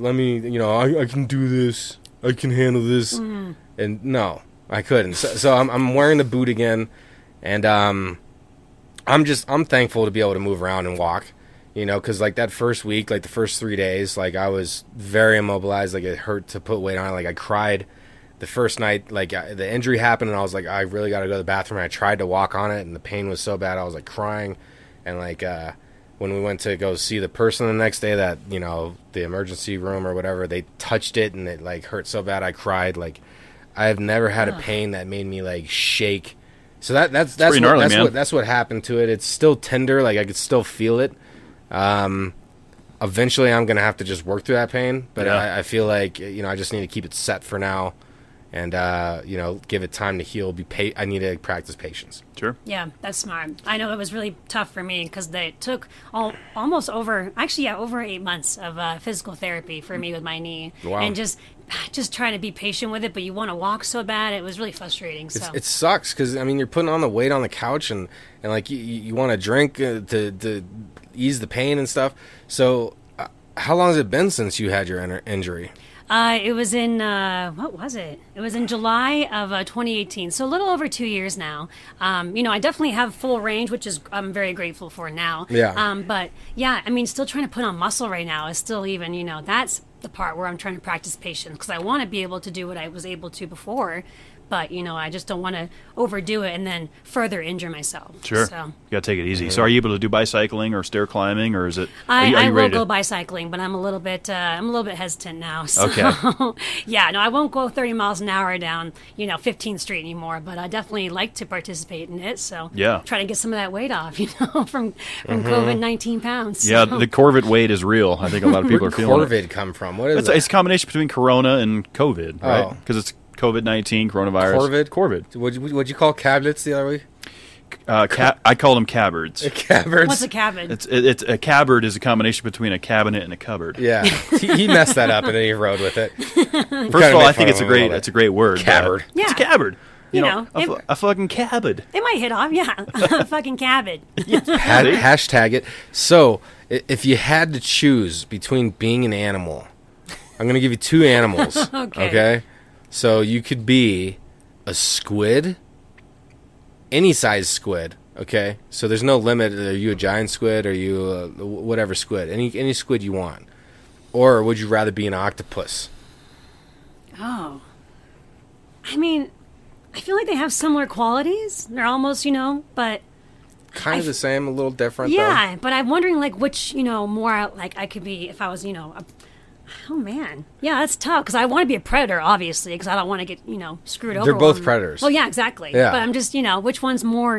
I can do this. I can handle this. Mm-hmm. And no, I couldn't. So I'm wearing the boot again, and I'm thankful to be able to move around and walk. Because like that first week, like the first 3 days, like I was very immobilized. Like it hurt to put weight on. Like I cried the first night. Like the injury happened, and I was like, I really got to go to the bathroom. And I tried to walk on it, and the pain was so bad. I was like crying, and like when we went to go see the person the next day, that the emergency room or whatever, they touched it, and it like hurt so bad. I cried. Like I have never had a pain that made me like shake. So that's pretty gnarly, man. that's what happened to it. It's still tender. Like I could still feel it. Eventually I'm going to have to just work through that pain, but Yeah. I feel like, I just need to keep it set for now and, give it time to heal. I need to practice patience. Sure. yeah, that's smart. I know it was really tough for me because they took almost over 8 months of physical therapy for me with my knee, Wow. and just trying to be patient with it. But you want to walk so bad, it was really frustrating. So It sucks because, I mean, you're putting on the weight on the couch and like you want to drink to ease the pain and stuff. So how long has it been since you had your injury? It was in what was it? It was in July of 2018, so a little over 2 years now. I definitely have full range, which is I'm very grateful for now. Yeah. But yeah, I mean, still trying to put on muscle right now is still even that's the part where I'm trying to practice patience because I want to be able to do what I was able to before. But, I just don't want to overdo it and then further injure myself. Sure. So. You got to take it easy. So are you able to do bicycling or stair climbing, or is it? I are you will ready go to? bicycling, but I'm a little bit hesitant now. So, Okay. yeah, no, I won't go 30 miles an hour down 15th Street anymore. But I definitely like to participate in it. So Yeah. try to get some of that weight off, from COVID 19 pounds. Yeah, So. the Corvid weight is real. I think a lot of people are feeling it. Corvid come from? What is It's, that? it's a combination between Corona and COVID, right? Oh. Because it's COVID-19, coronavirus. Corvid? Corvid. What'd you call cablets the other week? I call them cabbirds. Cabbards. What's a cabin? It's a cabbard is a combination between a cabinet and a cupboard. Yeah, he messed that up and then he rode with it. First of all, I think it's a great word. Cabbard. It's a Yeah. cabbard. You know, a fucking cabbard. It might hit off, yeah. Fucking cabin. Hashtag it. So, if you had to choose between being an animal, I'm going to give you two animals. Okay. So you could be a squid, any size squid. Okay. So there's no limit. Are you a giant squid? Are you whatever squid? Any squid you want. Or would you rather be an octopus? Oh. I mean, I feel like they have similar qualities. They're almost, but Kind of the same, a little different. yeah, but I'm wondering which, more like I could be if I was, oh man. Yeah, that's tough because I want to be a predator obviously because I don't want to get, screwed over. They're both on- predators. Well, yeah, exactly. Yeah. But I'm just, which one's more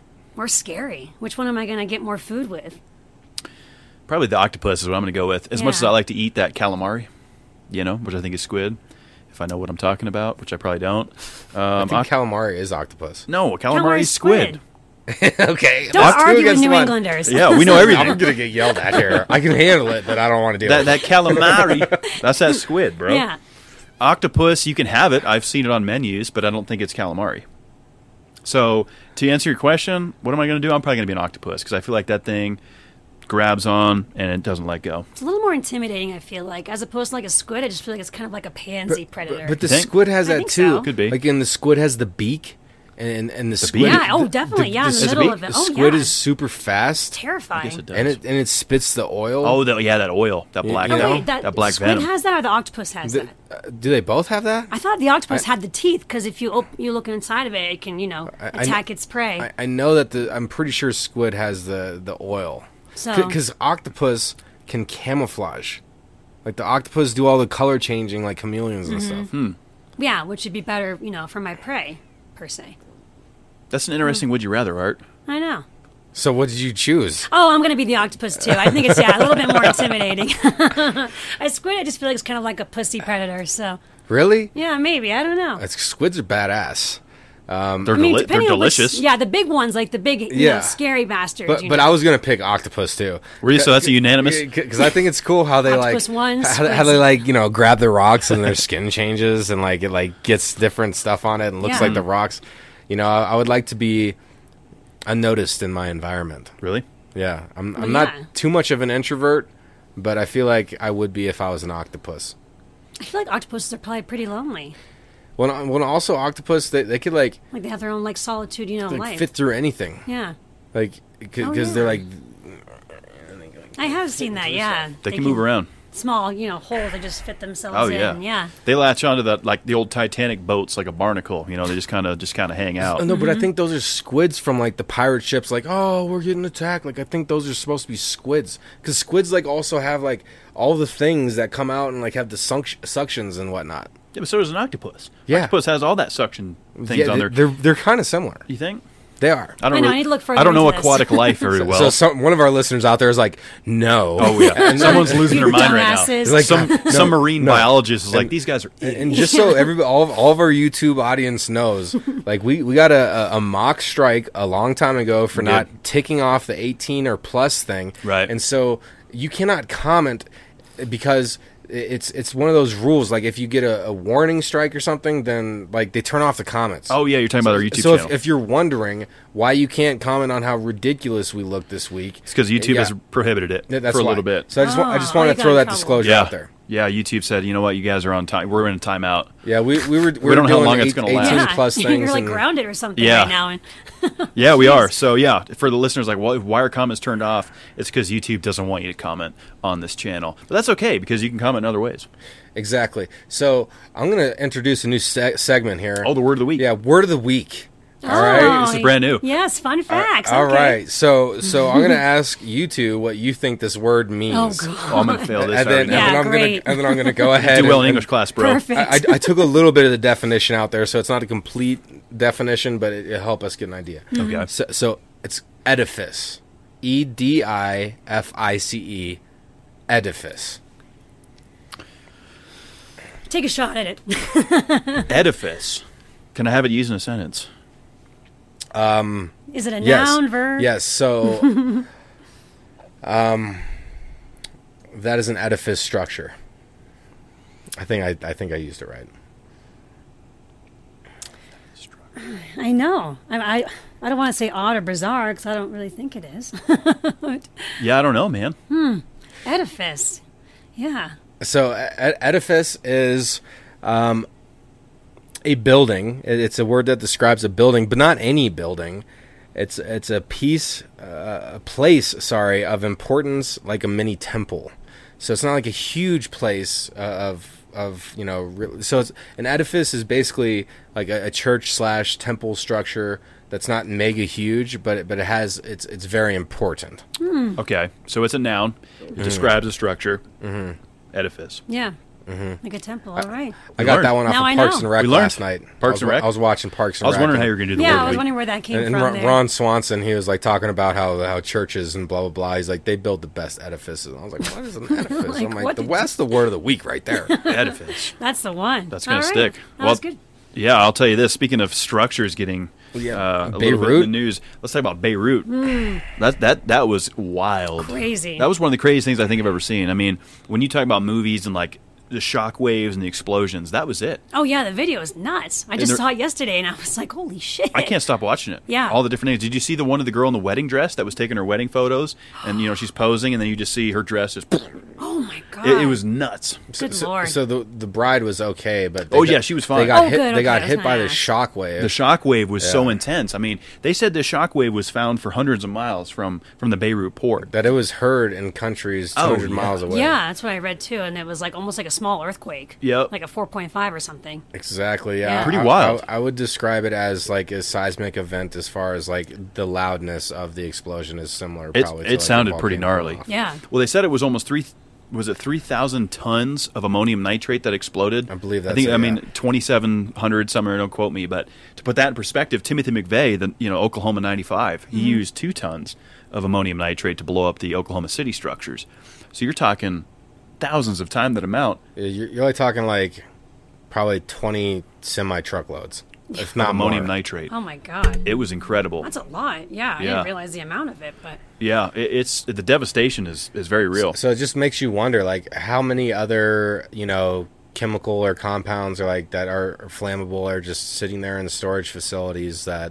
scary? Which one am I going to get more food with? Probably the octopus is what I'm going to go with. As much as Yeah. I like to eat that calamari, which I think is squid, if I know what I'm talking about, which I probably don't. I think calamari is octopus. No, calamari Calamari's is squid. Okay. Don't us two argue with against New one. Englanders. Yeah, we know everything. I'm gonna get yelled at here. I can handle it, but I don't want to do it. That calamari, that's that squid, bro. Yeah. Octopus, you can have it. I've seen it on menus, but I don't think it's calamari. So, to answer your question, what am I going to do? I'm probably going to be an octopus because I feel like that thing grabs on and it doesn't let go. It's a little more intimidating, I feel like, as opposed to like a squid. I just feel like it's kind of like a pansy predator. But the You think? squid has I that think too. so. Could be. Like in the squid has the beak, and the squid. beak? Yeah, oh, definitely, yeah, in the middle middle of of it. The Oh, squid yeah. is super fast, terrifying. I guess it does. and it spits the oil. Oh, that oil, that black, you Oh, know? wait, that black squid venom. has that or the octopus has The- that? do they both have that? I thought the octopus had the teeth because if you look inside of it, it can attack its prey. I know that I'm pretty sure squid has the oil. So- Because octopus can camouflage. Like the octopus do all the color changing like chameleons and Mm-hmm. stuff. Yeah, which would be better, for my prey, per se. That's an interesting would you rather, Art. I know. So what did you choose? Oh, I'm going to be the octopus too. I think it's a little bit more intimidating. A squid, I just feel like it's kind of like a pussy predator. So Really? yeah, maybe I don't know. Squids are badass. They're, I mean, they're depending on which- delicious. yeah, the big ones, like the big, Yeah. scary bastards. But I was gonna pick octopus too. So that's a unanimous? Because I think it's cool how they Octopus one, how they grab the rocks and their skin changes and it gets different stuff on it and looks Yeah. like the rocks. I would like to be unnoticed in my environment. Really? Yeah, I'm Well, not yeah. too much of an introvert, but I feel like I would be if I was an octopus. I feel like octopuses are probably pretty lonely. When also octopus they could like Like they have their own solitude, life. fit through anything Yeah, because yeah. they're like I have seen that. Yeah, They can move around. Small, holes they just fit themselves Oh, in. yeah. Yeah. They latch onto that like the old Titanic boats like a barnacle. They just kind of hang out. Oh, no, Mm-hmm. but I think those are squids from the pirate ships. Oh, we're getting attacked. I think those are supposed to be squids because squids also have all the things that come out and have the suctions and whatnot. Yeah, but so does an octopus. Yeah. Octopus has all that suction things on there. They're kind of similar. You think? They are. I know, I need to look further I don't know into this. aquatic life very well. So one of our listeners out there is like, no. Oh yeah, someone's losing their You mind right now. dumbasses. Like Some marine no. biologist is like, these guys are idiots. And just so everybody, all of our YouTube audience knows, we got a mock strike a long time ago for We not did. ticking off the 18 or plus thing. Right. And so you cannot comment because it's one of those rules. If you get a warning strike or something, then they turn off the comments. Oh yeah, you're talking about our YouTube so channel. if you're wondering why you can't comment on how ridiculous we look this week, It's because YouTube yeah, has prohibited it that's for a why. little bit. So I just Oh, want you to got throw in that trouble. disclosure Yeah. out there. Yeah, YouTube said, you know what, you guys are on time. We're in a timeout. Yeah, we were don't know how doing long it's gonna last. 18 Yeah, plus things. you're like and- grounded or something Yeah. right now. And Yeah, we are. So, yeah, for the listeners, like, why are comments turned off? It's because YouTube doesn't want you to comment on this channel. But that's okay, because you can comment in other ways. Exactly. So I'm going to introduce a new segment here. Oh, the word of the week. Yeah, word of the week. All Oh, right. This is brand new. Yes, fun facts. All okay. right. So I'm going to ask you two what you think this word means. Oh, God. Oh, I'm going to fail this. And I then, already know. Yeah, I'm great. going to go ahead. Do well in and- English class, bro. Perfect. I took a little bit of the definition out there, so it's not a complete definition, but it'll help us get an idea. Okay. So it's edifice. Edifice. Edifice. Take a shot at it. Edifice. Can I have it used in a sentence? Is it a Yes. noun, verb? Yes. So, that is an edifice structure. I think I used it right. I know. I don't want to say odd or bizarre because I don't really think it is. Yeah, I don't know, man. Edifice. Yeah. So, edifice is a building. It's a word that describes a building, but not any building. It's a place, of importance, like a mini temple. So it's not like a huge place so it's an edifice is basically like a church / temple structure that's not mega huge, but it has it's very important. Okay, so it's a noun. It describes a structure. Edifice. Yeah. Like a temple. All right. I got learned. that one off Now I of Parks know. and Rec We learned. last night. Parks and Rec? I was watching Parks and I was Rec. wondering how you were going to do the Yeah, word I of was the week. wondering where that came And from. there. Ron Swanson, he was like talking about how churches and blah blah blah. He's like, they build the best edifices. And I was like, what is an edifice? Like, I'm like, what that's the word of the week right there. Edifice. That's the one. That's going All to right. stick. That was good. Yeah, I'll tell you this. Speaking of structures getting a little bit in Beirut? the news, let's talk about Beirut. That was wild. Crazy. That was one of the craziest things I think I've ever seen. I mean, when you talk about movies and like the shock waves and the explosions, that was it. Oh, yeah. The video is nuts. I just there- saw it yesterday and I was like, holy shit. I can't stop watching it. Yeah. All the different things. Did you see the one of the girl in the wedding dress that was taking her wedding photos? And, she's posing, and then you just see her dress just... Oh, my God. It was nuts. Good Lord. So the bride was okay, but She was fine. They got Oh, hit. good, They okay, got that's hit not by the bad. shockwave. The shockwave was so Yeah. intense. I mean, they said the shockwave was found for hundreds of miles from the Beirut port. that it was heard in countries 200 yeah. miles away. Yeah, that's what I read too, and it was like almost like a small earthquake. Yep. Like a 4.5 or something. Exactly. Yeah. Yeah. Pretty wild. I would describe it as like a seismic event, as far as like the loudness of the explosion is similar. Probably. to, It like, a sounded pretty volcano gnarly. going off. Yeah. Well, they said it was almost 3,000 tons of ammonium nitrate that exploded. I believe I think. that's it, I mean, yeah. 2,700 somewhere. Don't quote me, but to put that in perspective, Timothy McVeigh, the Oklahoma 95, he used 2 tons of ammonium nitrate to blow up the Oklahoma City structures. So you're talking thousands of times that amount. Yeah, you're only talking like probably 20 semi truckloads, if not Ammonium more. nitrate. Oh my God. It was incredible. That's a lot. Yeah, I Yeah. didn't realize the amount of it, but Yeah, it's the devastation is very real. So it just makes you wonder, like, how many other chemical or compounds are like that are flammable are just sitting there in storage facilities that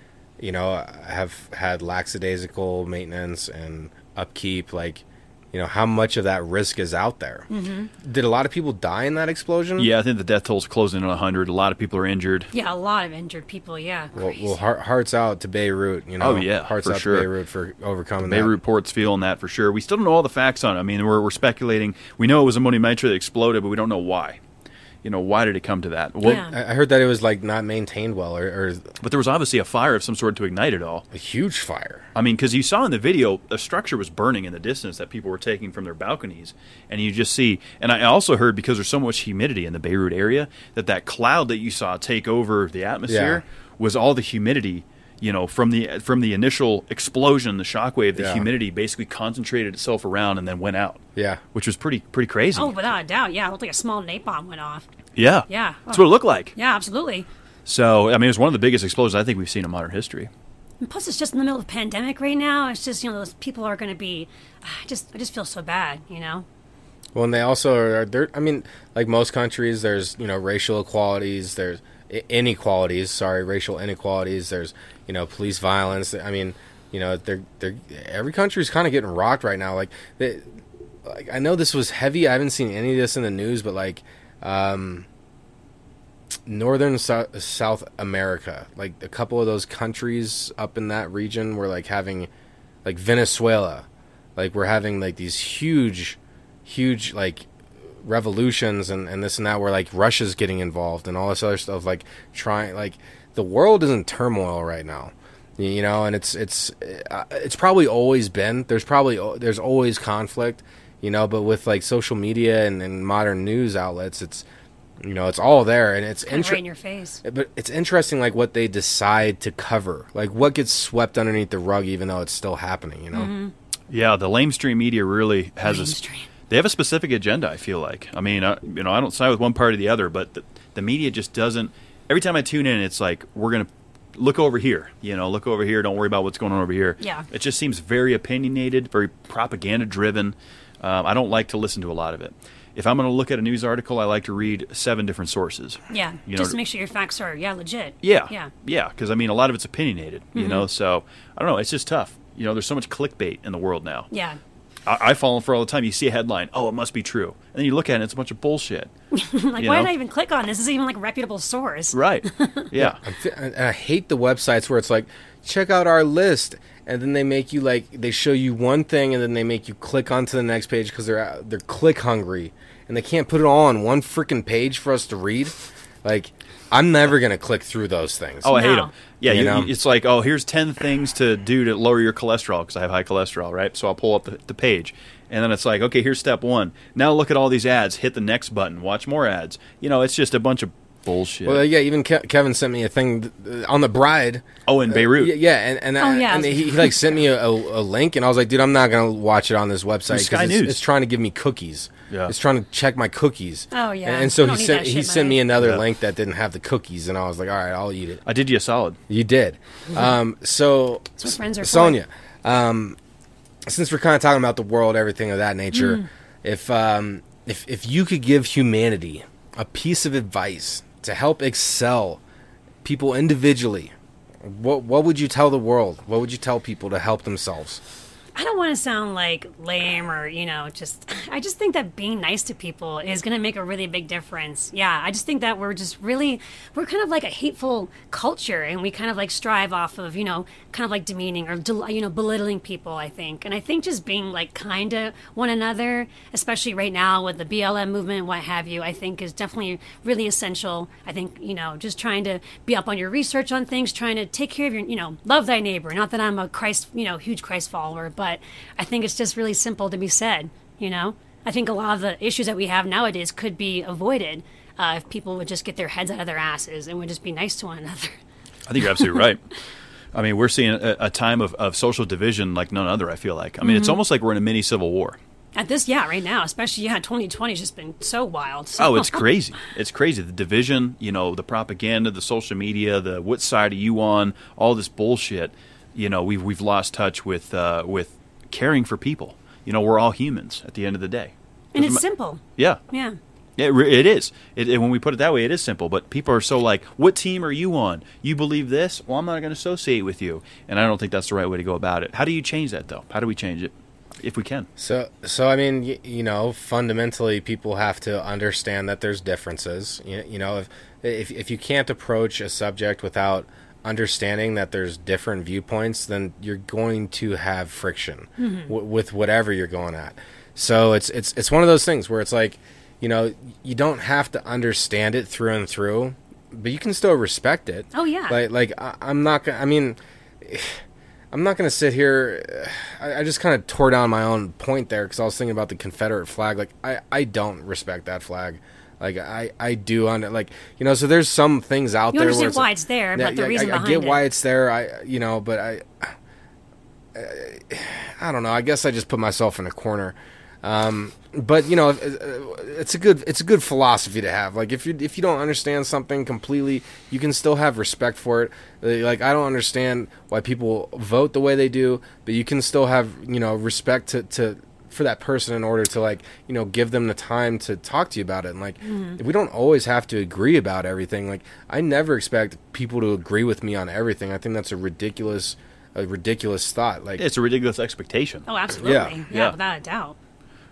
have had lackadaisical maintenance and upkeep. Like, how much of that risk is out there? Mm-hmm. Did a lot of people die in that explosion? Yeah, I think the death toll's closing in on 100. A lot of people are injured. yeah, a lot of injured people. Yeah, crazy. Well, hearts out to Beirut. Oh, yeah, hearts for out sure. to Beirut for overcoming that. Beirut port's feeling that for sure. We still don't know all the facts on it. I mean, we're speculating. We know it was ammonium nitrate that exploded, but we don't know why. Why did it come to that? Well, Yeah. I heard that it was like not maintained well, or But there was obviously a fire of some sort to ignite it all. a huge fire. I mean, because you saw in the video, a structure was burning in the distance that people were taking from their balconies. And you just see, and I also heard, because there's so much humidity in the Beirut area, that cloud that you saw take over the atmosphere was all the humidity, from the initial explosion, the shockwave, the Yeah. humidity basically concentrated itself around and then went out. Yeah. Which was pretty crazy. Oh, without a doubt. Yeah, it looked like a small napalm went off. Yeah. Yeah. That's what it looked like. Yeah, absolutely. So, I mean, it was one of the biggest explosions I think we've seen in modern history. And plus, it's just in the middle of a pandemic right now. It's just those people are going to be. I just feel so bad. Well, and they also are. I mean, like most countries, there's racial inequalities. There's inequalities. Sorry, racial inequalities. There's police violence. I mean, they're every country's kind of getting rocked right now. Like like, I know this was heavy. I haven't seen any of this in the news, but like northern South America, like a couple of those countries up in that region were like having, like Venezuela, like we're having like these huge like revolutions and this and that, where like Russia's getting involved and all this other stuff, like trying, like the world is in turmoil right now, you know, and it's probably always been, there's always conflict, you know, but with like social media and modern news outlets, it's, you know, it's all there, and it's right in your face. But it's interesting, like what they decide to cover, like what gets swept underneath the rug, even though it's still happening, you know. Mm-hmm. Yeah, the lamestream media really has they have a specific agenda, I feel like. I mean, you know, I don't side with one party or the other, but the media just doesn't. Every time I tune in, it's like, we're going to look over here, you know, look over here, don't worry about what's going on over here. Yeah. It just seems very opinionated, very propaganda-driven. I don't like to listen to a lot of it. If I'm going to look at a news article, I like to read 7 different sources. Yeah, you just know, to make sure your facts are, legit. Yeah, because, I mean, a lot of it's opinionated, you know, so, I don't know, it's just tough. You know, there's so much clickbait in the world now. Yeah. I fall for all the time. You see a headline, oh, it must be true. And then you look at it, and it's a bunch of bullshit. Like, why did I even click on this? This is even like a reputable source. Right. Yeah. And I hate the websites where it's like, check out our list, and then they make you like, they show you one thing, and then they make you click onto the next page because they're click hungry, and they can't put it all on one freaking page for us to read. Like, I'm never gonna click through those things. Oh, I hate them. Yeah, you know? It's like, oh, here's 10 things to do to lower your cholesterol, because I have high cholesterol, right? So I'll pull up the page, and then it's like, okay, here's step 1. Now look at all these ads. Hit the next button. Watch more ads. You know, it's just a bunch of bullshit. Well, yeah, even Kevin sent me a thing on The Bride. Oh, in Beirut. Yeah, and he like sent me a link, and I was like, dude, I'm not gonna watch it on this website Sky News. It's trying to give me cookies. Yeah. It's trying to check my cookies. Oh, yeah. And so I don't need that he shit, sent me man. another link that didn't have the cookies, and I was like, all right, I'll eat it. I did you a solid. You did. So That's what friends are for. Sonia, since we're kind of talking about the world, everything of that nature, if you could give humanity a piece of advice to help excel people individually, what would you tell the world? What would you tell people to help themselves? I don't want to sound like lame or, I just think that being nice to people is going to make a really big difference. Yeah, I just think that we're kind of like a hateful culture, and we kind of like strive off of, kind of like demeaning or, belittling people, I think. And I think just being like kind to one another, especially right now with the BLM movement, what have you, I think is definitely really essential. I think, just trying to be up on your research on things, trying to take care of your, love thy neighbor. Not that I'm a Christ, huge Christ follower, but I think it's just really simple to be said, I think a lot of the issues that we have nowadays could be avoided if people would just get their heads out of their asses and would just be nice to one another. I think you're absolutely right. I mean, we're seeing a time of social division like none other, I feel like. I mean, it's almost like we're in a mini civil war. At this, right now, especially, 2020 has just been so wild. So. Oh, it's crazy. It's crazy. The division, the propaganda, the social media, the what side are you on, all this bullshit. We've lost touch with caring for people. We're all humans at the end of the day. And it's simple. Yeah. Yeah. Yeah, it is. When we put it that way, it is simple. But people are so like, what team are you on? You believe this? Well, I'm not going to associate with you. And I don't think that's the right way to go about it. How do you change that, though? How do we change it, if we can? So I mean, fundamentally, people have to understand that there's differences. If you can't approach a subject without understanding that there's different viewpoints, then you're going to have friction with whatever you're going at. So it's one of those things where it's like, you don't have to understand it through and through, but you can still respect it. Oh yeah. I'm not gonna sit here. I just kind of tore down my own point there because I was thinking about the Confederate flag. Like I don't respect that flag. Like I do on it. Like so there's some things out there. You understand why it's there, but the reason behind it. I get why it's there. But I don't know. I guess I just put myself in a corner. But it's a good philosophy to have. Like if you don't understand something completely, you can still have respect for it. Like I don't understand why people vote the way they do, but you can still have respect to for that person in order to give them the time to talk to you about it. And we don't always have to agree about everything. Like I never expect people to agree with me on everything. I think that's a ridiculous thought. Like it's a ridiculous expectation. Oh, absolutely. Yeah, without a doubt.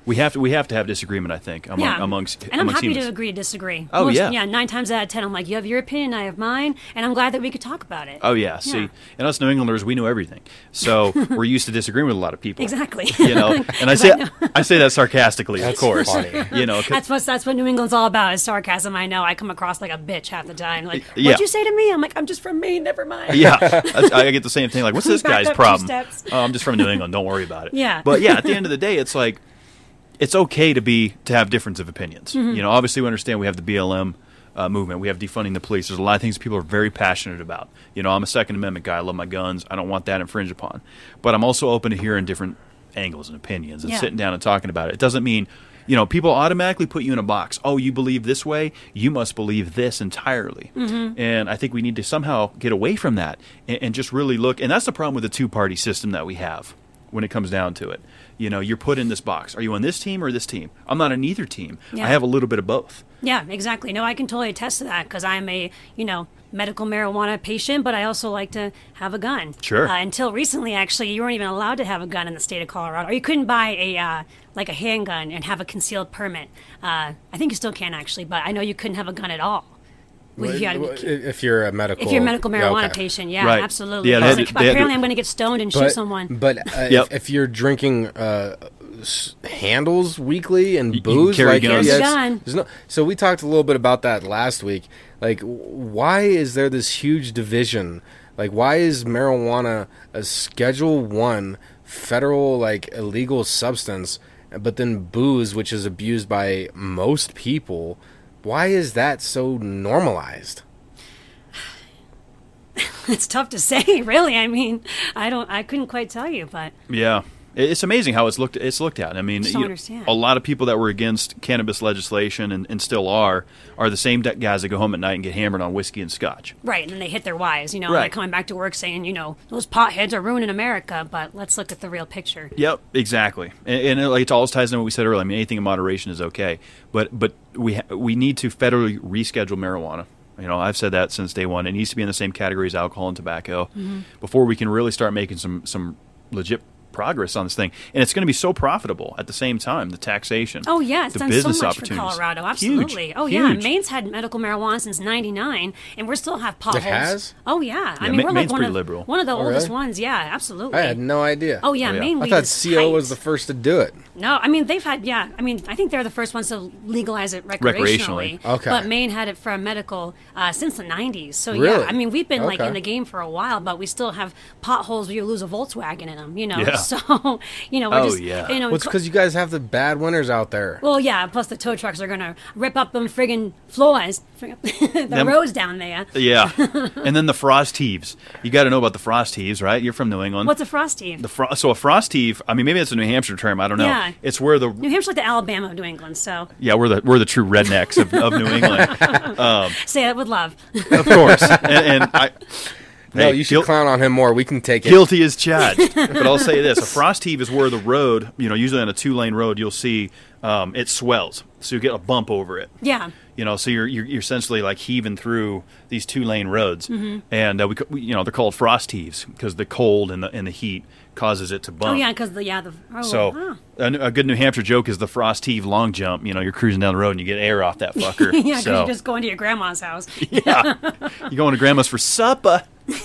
We have to have disagreement, I think, amongst and I'm happy humans. to agree to disagree. Oh, yeah. Yeah, 9 times out of 10, I'm like, you have your opinion, I have mine, and I'm glad that we could talk about it. Oh yeah. See, and us New Englanders, we know everything, so we're used to disagreeing with a lot of people. Exactly. You know, and I say that sarcastically, of course. funny. You know, That's what New England's all about is sarcasm. I know I come across like a bitch half the time. Like, Yeah. what'd you say to me? I'm like, I'm just from Maine. Never mind. yeah, I get the same thing. Like, what's this Back guy's up 2 problem? steps. Oh, I'm just from New England. Don't worry about it. Yeah. But yeah, at the end of the day, it's like it's okay to have difference of opinions. Mm-hmm. You know, obviously we understand we have the BLM movement. We have defunding the police. There's a lot of things people are very passionate about. You know, I'm a Second Amendment guy. I love my guns. I don't want that infringed upon. But I'm also open to hearing different angles and opinions and Yeah. sitting down and talking about it. It doesn't mean, you know, people automatically put you in a box. Oh, you believe this way? You must believe this entirely. Mm-hmm. And I think we need to somehow get away from that and just really look. And that's the problem with the two-party system that we have when it comes down to it. You know, you're put in this box. Are you on this team or this team? I'm not on either team. Yeah. I have a little bit of both. Yeah, exactly. No, I can totally attest to that because I'm a, medical marijuana patient, but I also like to have a gun. Sure. Until recently, actually, you weren't even allowed to have a gun in the state of Colorado. Or you couldn't buy a handgun and have a concealed permit. I think you still can, actually, but I know you couldn't have a gun at all. If you're a medical marijuana okay. patient, yeah, Right. absolutely. Yeah, I was they like, had to- apparently, I'm going to get stoned and shoot someone. But Yep. if you're drinking handles weekly and You booze, can carry like guns. yeah, Gun. there's no. So we talked a little bit about that last week. Like, why is there this huge division? Like, why is marijuana a Schedule 1 federal like illegal substance, but then booze, which is abused by most people, why is that so normalized? It's tough to say, really. I mean, I couldn't quite tell you, but Yeah. It's amazing how it's looked at. I mean, Just don't understand. a lot of people that were against cannabis legislation and still are the same guys that go home at night and get hammered on whiskey and scotch. right, and then they hit their wives, and Right. they're coming back to work saying, those potheads are ruining America, but let's look at the real picture. Yep, exactly. And it always ties into what we said earlier. I mean, anything in moderation is okay. But we need to federally reschedule marijuana. You know, I've said that since day one. It needs to be in the same category as alcohol and tobacco before we can really start making some legit progress on this thing. And it's going to be so profitable at the same time, the taxation. Oh, yeah, it's the done business so much for opportunities. Colorado. Huge, Absolutely. Oh, yeah. huge. Maine's had medical marijuana since '99, and we still have potholes. has? Oh, yeah. I Yeah, mean, we're like Maine's one pretty of liberal. one of the Oh, oldest really? ones. Yeah, absolutely. I had no idea. Oh, yeah, Oh, yeah. Maine I weed thought is CO tight. was the first to do it. No, I mean, they've had, I mean, I think they're the first ones to legalize it recreationally. Okay. But Maine had it for medical since the 90s. So, Really? yeah, I mean, we've been, like, Okay. in the game for a while, but we still have potholes where you lose a Volkswagen in them, Yeah. So, we're Oh, just, yeah. Well, it's because you guys have the bad winters out there. Well, yeah, plus the tow trucks are going to rip up them friggin' floors, the Them- roads down there. Yeah. And then the frost heaves. You got to know about the frost heaves, right? You're from New England. What's a frosty? So a frost heave, I mean, maybe it's a New Hampshire term. I don't know. Yeah. It's where New Hampshire's like the Alabama of New England, so we're the true rednecks of New England. say that with love. Of course. And I... No, hey, you should clown on him more. We can take it. Guilty as charged. But I'll say this: a frost heave is where the road, usually on a 2-lane road, you'll see it swells, so you get a bump over it. Yeah. So you're essentially like heaving through these 2-lane roads, Mm-hmm. and they're called frost heaves because the cold and the heat causes it to bump. Oh, yeah, because So a good New Hampshire joke is the frost heave long jump. You're cruising down the road and you get air off that fucker. yeah, because so, you're just going to your grandma's house. yeah, you're going to grandma's for supper.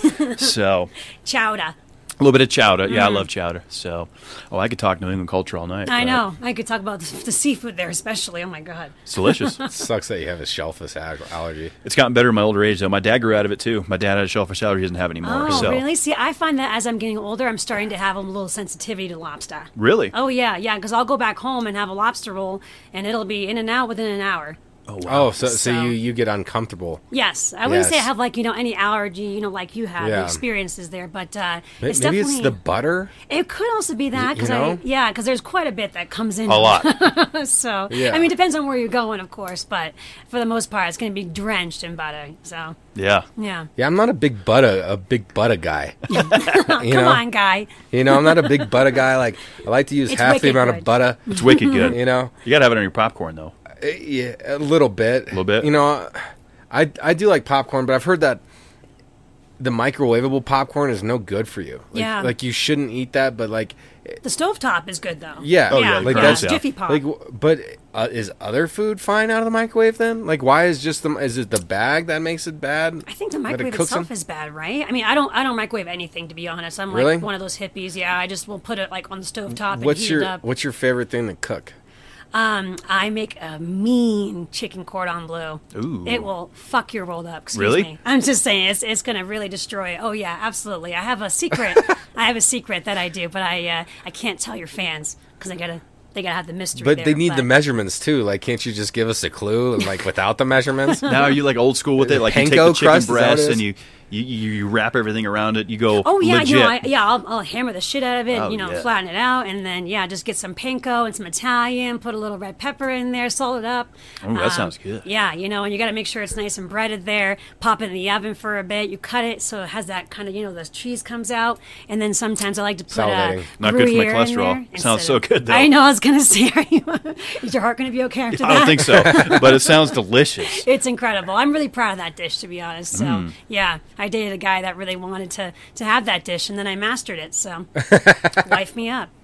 So Chowder. a little bit of chowder. Yeah, I love chowder. So, I could talk New England culture all night. I but know. I could talk about the seafood there, especially. Oh, my God. It's delicious. Sucks that you have a shellfish allergy. It's gotten better in my older age, though. My dad grew out of it, too. My dad had a shellfish allergy. He doesn't have it anymore. Oh, so. really? See, I find that as I'm getting older, I'm starting to have a little sensitivity to lobster. Really? Oh, yeah, because I'll go back home and have a lobster roll, and it'll be in and out within an hour. Oh, wow. Oh, so So- you get uncomfortable. Yes, I wouldn't say I Yes. have any allergy, like you have, Yeah. the experiences there, but Maybe it's definitely it's the butter. It could also be that You know? because there's quite a bit that comes in. A lot. So Yeah. I mean, it depends on where you're going, of course, but for the most part, it's going to be drenched in butter. So Yeah. yeah, Yeah, I'm not a big butter guy. come on, guy. I'm not a big butter guy. Like, I like to use It's half the wicked amount good. of butter. It's wicked good. You know, You got to have it on your popcorn, though. yeah, a little bit. A little bit? I do like popcorn, but I've heard that the microwavable popcorn is no good for you. Like, Yeah. Like you shouldn't eat that, but like The stovetop is good though. Yeah. Oh, yeah, like yeah. that's Jiffy Pop. like. But is other food fine out of the microwave then? Like, why is is it the bag that makes it bad? I think the That it microwave cooks itself them? is bad, right? I mean, I don't microwave anything, to be honest. I'm like Really? one of those hippies. Yeah, I just will put it like on the stovetop and heat it up. What's your favorite thing to cook? I make a mean chicken cordon bleu. Ooh. It will fuck your world up. Excuse Really? me. I'm just saying it's going to really destroy. Oh yeah, absolutely. I have a secret. I have a secret that I do, but I can't tell your fans because they gotta have the mystery. But there, they need the measurements too. Like, can't you just give us a clue? And like, without the measurements? Now are you like old school with it? Like you take Panko the chicken crust, is that what it breast is? and you wrap everything around it. You go Oh yeah, legit. I'll hammer the shit out of it, Oh, yeah. flatten it out, and then just get some panko and some Italian, put a little red pepper in there, salt it up. Oh, that sounds good. Yeah, and you got to make sure it's nice and breaded there. Pop it in the oven for a bit. You cut it so it has that kind of the cheese comes out, and then sometimes I like to put Salivating. Not good for my Gruyere in cholesterol. there Sounds instead so of- good, though. I know. I was gonna say, is your heart gonna be okay after that? I don't think so, but it sounds delicious. It's incredible. I'm really proud of that dish, to be honest. So, yeah, I dated a guy that really wanted to have that dish, and then I mastered it. So, wife me up.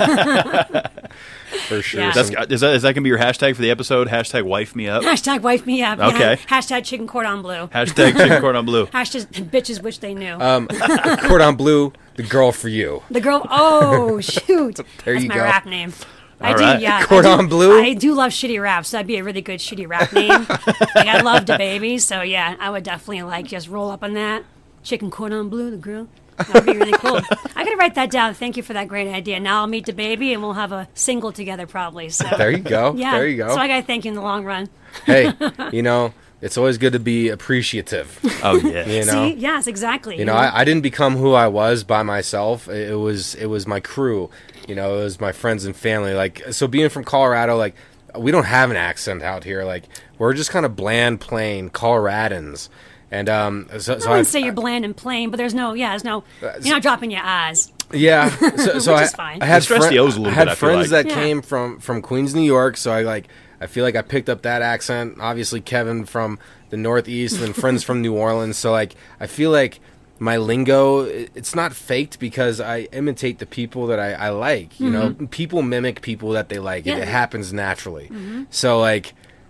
For sure. Yeah. That's, is that going to be your hashtag for the episode? Hashtag wife me up. Hashtag wife me up. yeah. Okay. Hashtag chicken cordon bleu. Hashtag chicken cordon bleu. Hashtag bitches wish they knew. Cordon bleu, the girl for you. The girl. Oh shoot! There That's you my go. rap name. I All do, right. yeah. Cordon bleu? I do love shitty raps. So that'd be a really good shitty rap name. Like I love the baby, so yeah, I would definitely just roll up on that. Chicken cordon bleu, the girl. That'd be really cool. I gotta write that down. Thank you for that great idea. Now I'll meet the baby and we'll have a single together probably. So There you go. yeah, There you go. So I gotta thank you in the long run. Hey, it's always good to be appreciative. Oh yeah. See, yes, exactly. I didn't become who I was by myself. It was my crew. It was my friends and family. Like, so being from Colorado, like, we don't have an accent out here. Like, we're just kind of bland, plain Coloradans. And I wouldn't say you're bland and plain, but there's no. You're not dropping your eyes. Yeah, so Which I, is fine. I had Stress the O's a little I had bit, I feel friends like. that Yeah. came from Queens, New York. So I feel like I picked up that accent. Obviously, Kevin from the Northeast, and friends from New Orleans. So I feel like my lingo, it's not faked because I imitate the people that I like. People mimic people that they like. Yeah. It happens naturally. So I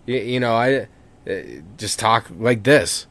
just talk like this.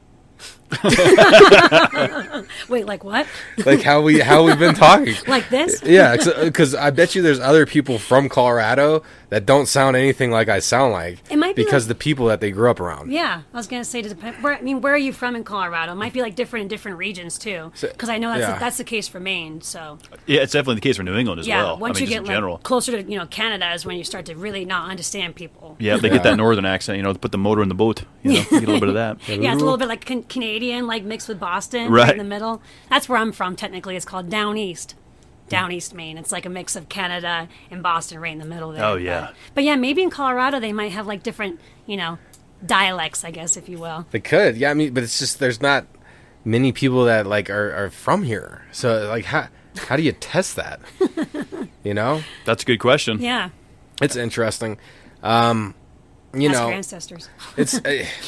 Wait, like what? Like how we've been talking. Like this? Yeah, because I bet you there's other people from Colorado that don't sound anything like I sound like. It might be because like- the people that they grew up around. Yeah, I was gonna say, where are you from in Colorado? It might be like different in different regions too, because I know yeah. that's the case for Maine. So Yeah, it's definitely the case for New England as yeah, well. once I mean, you just get in general. like closer to Canada is when you start to really not understand people. Yeah, they get that northern accent. To put the motor in the boat. You get a little bit of that. Yeah, it's a little bit like Canadian, like mixed with Boston, Right. in the middle. That's where I'm from. Technically, it's called Down East. Down East Maine. It's like a mix of Canada and Boston, right in the middle there. Oh, yeah. But yeah, maybe in Colorado they might have like different, dialects, I guess, if you will. They could. Yeah, I mean, but it's just there's not many people that like are from here. So like how do you test that? That's a good question. Yeah. It's interesting. Ask your ancestors. It's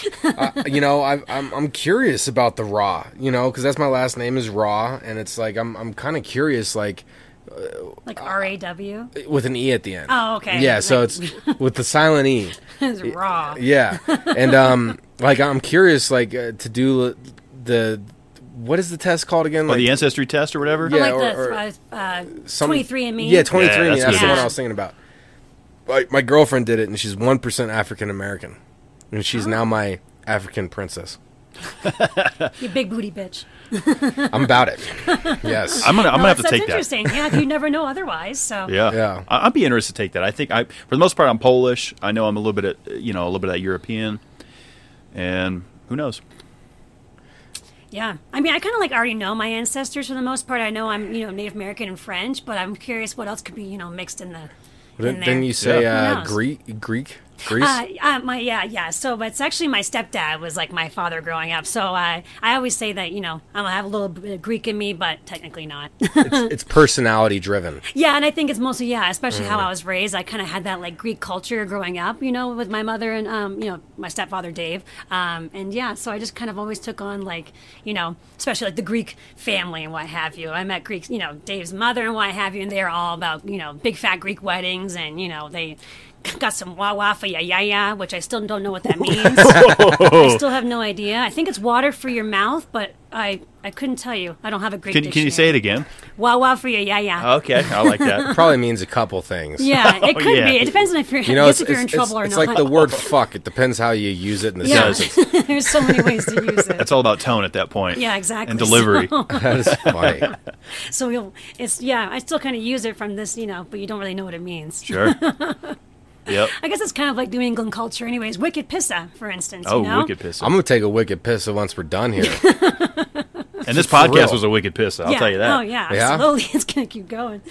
I'm curious about the Raw, because that's my last name is Raw, and it's like I'm kind of curious, like Like RAW. with an e at the end. Oh, okay. Yeah, so Like- it's with the silent e. It's raw. Yeah, and like I'm curious, like to do the what is the test called again? Or Like the ancestry test or whatever. Yeah, Or like or the some- 23andMe. Yeah, 23. Yeah, that's that's the good. one I was thinking about. My girlfriend did it, and she's 1% African American, and she's now my African princess. You big booty bitch. I'm about it. Yes. I'm gonna have to that's take that. interesting. Yeah, you never know otherwise. So Yeah, Yeah. I'd be interested to take that. I think for the most part, I'm Polish. I know I'm a little bit, a little bit of that European, and who knows? yeah. I mean, I kind of already know my ancestors for the most part. I know I'm Native American and French, but I'm curious what else could be mixed in the. In there. Then you say Who knows? Greek. Grease? Yeah. So, but it's actually my stepdad was like my father growing up. So I always say that, you know, I have a little bit of Greek in me, but technically not. It's personality driven. Yeah, and I think it's mostly, especially how I was raised. I kind of had that like Greek culture growing up, you know, with my mother and, you know, my stepfather, Dave. And yeah, so I just kind of always took on like, you know, especially like the Greek family and what have you. I met Greeks, you know, Dave's mother and what have you, and they're all about, you know, big fat Greek weddings, and, you know, they got some wah for ya ya, which I still don't know what that means. I still have no idea. I think it's water for your mouth, but I couldn't tell you. I don't have a Greek dictionary. Can you say it again? Wah for ya ya. Okay, I like that. Probably means a couple things. Yeah, it could yeah. be. It depends on if you're, You know, if you're in trouble or it's not. like the word fuck. It depends how you use it in the Yeah. sentence. There's so many ways to use it. It's all about tone at that point. Yeah, exactly. And delivery. That is funny. So I still kind of use it from this, you know, but you don't really know what it means. Sure. Yep. I guess it's kind of like New England culture, anyways. Wicked pissa, for instance. Oh, you know? wicked piss. I'm going to take a wicked piss once we're done here. And this For podcast real. was a wicked piss. I'll tell you that. Oh yeah, Yeah? absolutely. It's gonna keep going.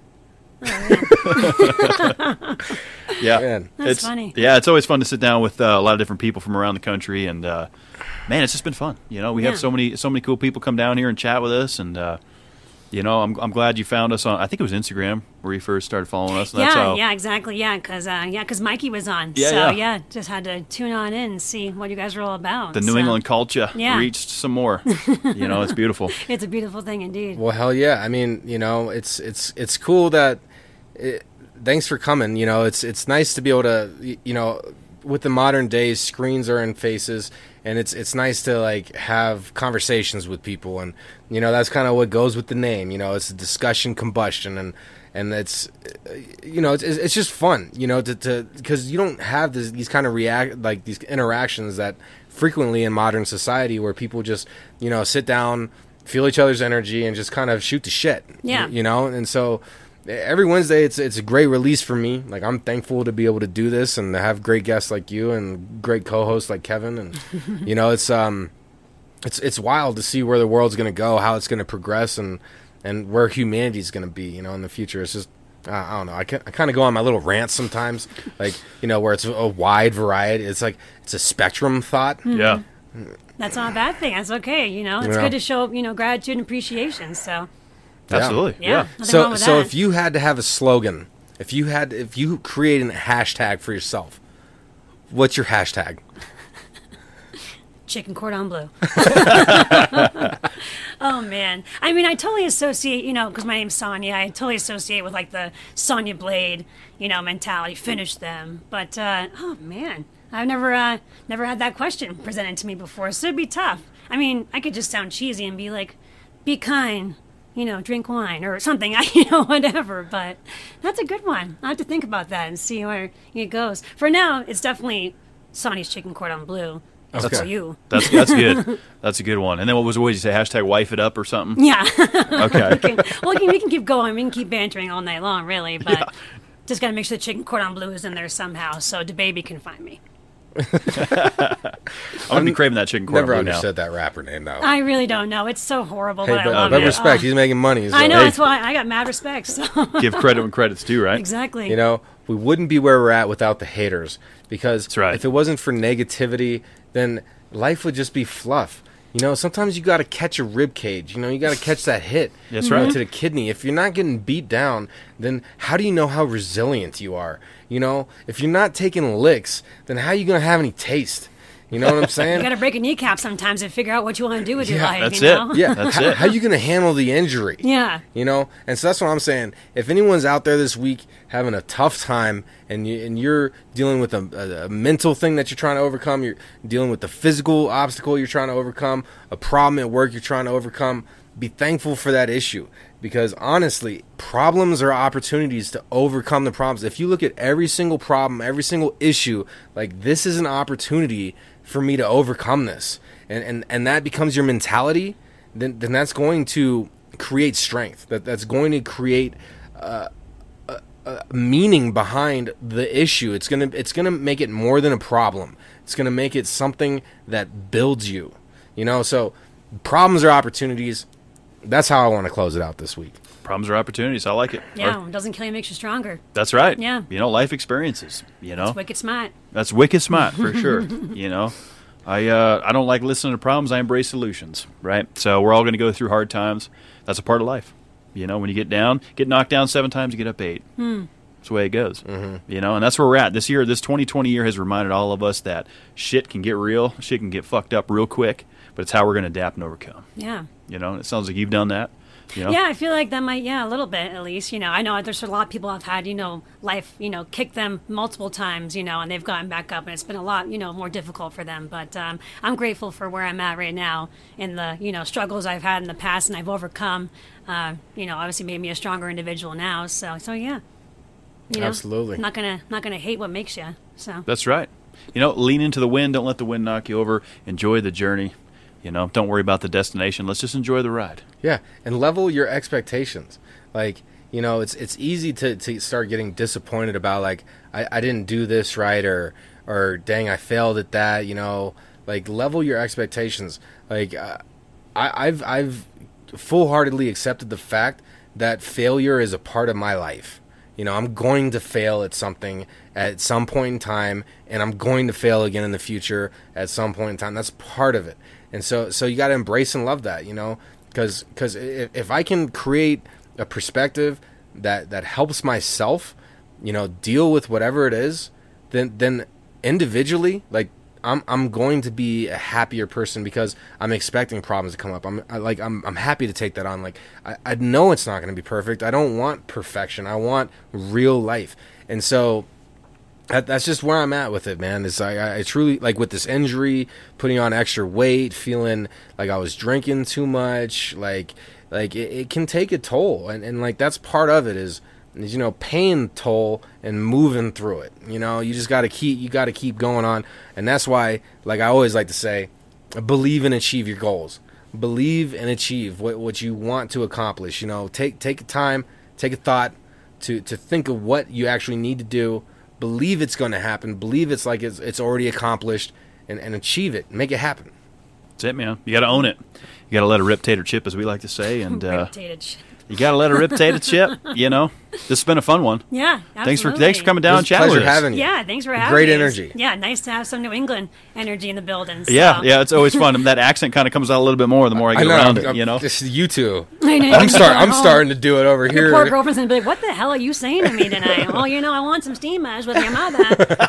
Oh, Yeah, Man. That's it's funny. Yeah, it's always fun to sit down with a lot of different people from around the country, and man, it's just been fun. You know, we have Yeah. so many cool people come down here and chat with us, and you know, I'm glad you found us on. I think it was Instagram where you first started following us. And that's how, Yeah, exactly. Yeah, because Mikey was on. Yeah, so yeah. just had to tune on in and see what you guys were all about. the New So, England culture Yeah. reached some more. You know, it's beautiful. It's a beautiful thing indeed. Well, hell yeah. I mean, you know, it's cool that. Thanks for coming. You know, it's nice to be able to, you know, with the modern days, screens are in faces, and it's nice to like have conversations with people, and you know that's kind of what goes with the name. You know, it's a discussion combustion, and it's, you know, it's just fun. You know, to because you don't have these kind of these interactions that frequently in modern society where people just, you know, sit down, feel each other's energy, and just kind of shoot the shit. Yeah. You know, and so. Every Wednesday, it's a great release for me. Like, I'm thankful to be able to do this and to have great guests like you and great co-hosts like Kevin. And you know, it's wild to see where the world's going to go, how it's going to progress, and where humanity's going to be. You know, in the future, it's just I don't know. I kind of go on my little rants sometimes, like, you know, where it's a wide variety. It's like it's a spectrum thought. Yeah. That's not a bad thing. That's okay. You know, it's Yeah. good to show, you know, gratitude and appreciation. So Absolutely. yeah, Yeah. nothing wrong with So that. if you had to have a slogan, if you created a hashtag for yourself, what's your hashtag? Chicken cordon bleu. Oh man, I mean, I totally associate, you know, because my name's Sonya. I totally associate with like the Sonya Blade, you know, mentality. Finish them, but oh man, I've never had that question presented to me before, so it'd be tough. I mean, I could just sound cheesy and be like, "Be kind." You know, drink wine or something, you know, whatever. But that's a good one. I have to think about that and see where it goes. For now, it's definitely Sonny's chicken cordon bleu. That's Okay. for you. That's good. That's a good one. And then what did you say? Hashtag wife it up or something? Yeah. Okay. Well, we can keep going. We can keep bantering all night long, really. But Yeah. just got to make sure the chicken cordon bleu is in there somehow so the baby can find me. I'm gonna be craving that chicken cordon Never bleu now. understood that rapper name though. I really don't know. It's so horrible, Hey, but I love but it. respect. Oh. He's making money. So, I know. hey, That's why I got mad respect. So. Give credit when credit's due, right? Exactly. you know, we wouldn't be where we're at without the haters. Because That's right. if it wasn't for negativity, then life would just be fluff. You know, sometimes you got to catch a rib cage. You know, you got to catch that hit. That's you know, right. to the kidney. If you're not getting beat down, then how do you know how resilient you are? You know, if you're not taking licks, then how are you going to have any taste? You know what I'm saying? You got to break a kneecap sometimes and figure out what you want to do with your Yeah, life. that's you it. know? Yeah, That's how, it. how you going to handle the injury? Yeah. You know, and so that's what I'm saying. If anyone's out there this week having a tough time, and you're dealing with a mental thing that you're trying to overcome, you're dealing with the physical obstacle you're trying to overcome, a problem at work you're trying to overcome, be thankful for that issue. Because honestly, problems are opportunities to overcome the problems. If you look at every single problem, every single issue, like this is an opportunity for me to overcome this, and that becomes your mentality, then that's going to create strength. That's going to create meaning behind the issue. It's gonna make it more than a problem. It's gonna make it something that builds you. You know, so problems are opportunities. That's how I want to close it out this week. Problems are opportunities. I like it. Yeah, it doesn't kill you, makes you stronger. That's right. Yeah. Life experiences, It's wicked smart. That's wicked smart for sure. I don't like listening to problems. I embrace solutions, right? So we're all going to go through hard times. That's a part of life. When you get knocked down 7 times, you get up 8. That's the way it goes. And that's where we're at. This 2020 year has reminded all of us that shit can get real. Shit can get fucked up real quick, but it's how we're going to adapt and overcome. Yeah. And it sounds like you've done that. Yeah, I feel like that might, a little bit at least. I know there's a lot of people have had, life, kick them multiple times, and they've gotten back up, and it's been a lot, more difficult for them. But I'm grateful for where I'm at right now and the, struggles I've had in the past and I've overcome, obviously made me a stronger individual now. So yeah. Absolutely. Not gonna hate what makes you. So that's right. Lean into the wind. Don't let the wind knock you over. Enjoy the journey. Don't worry about the destination. Let's just enjoy the ride. Yeah, and level your expectations. Like, it's easy to start getting disappointed about, like, I didn't do this right, or dang, I failed at that. Like, level your expectations. Like, I've full-heartedly accepted the fact that failure is a part of my life. I'm going to fail at something at some point in time, and I'm going to fail again in the future at some point in time. That's part of it. And so you got to embrace and love that, because if I can create a perspective that helps myself, deal with whatever it is, then individually, like, I'm going to be a happier person because I'm expecting problems to come up. I'm happy to take that on. Like, I know it's not going to be perfect. I don't want perfection. I want real life. And so that's just where I'm at with it, man. Is I truly, like, with this injury, putting on extra weight, feeling like I was drinking too much, like it can take a toll, and like that's part of it is paying toll and moving through it. You just got to keep going on, and that's why, like, I always like to say, believe and achieve your goals. Believe and achieve what you want to accomplish. Take time, take a thought to think of what you actually need to do. Believe it's going to happen. Believe it's already accomplished, and achieve it. Make it happen. That's it, man. You got to own it. You got to let a rip, tater, chip, as we like to say, and Rip-tated chip. You got to let a rip, tater, chip. This has been a fun one. Yeah, absolutely. Thanks for coming down and chatting with us. Having you. Yeah, thanks for having Great me. energy. Yeah, nice to have some New England energy in the building. So. Yeah, it's always fun. That accent kind of comes out a little bit more the more I get around it. This is you two. I know. I'm starting to do it over here. Your poor girlfriend's gonna be like, "What the hell are you saying to me tonight?" Well, I want some steam mash with your mother.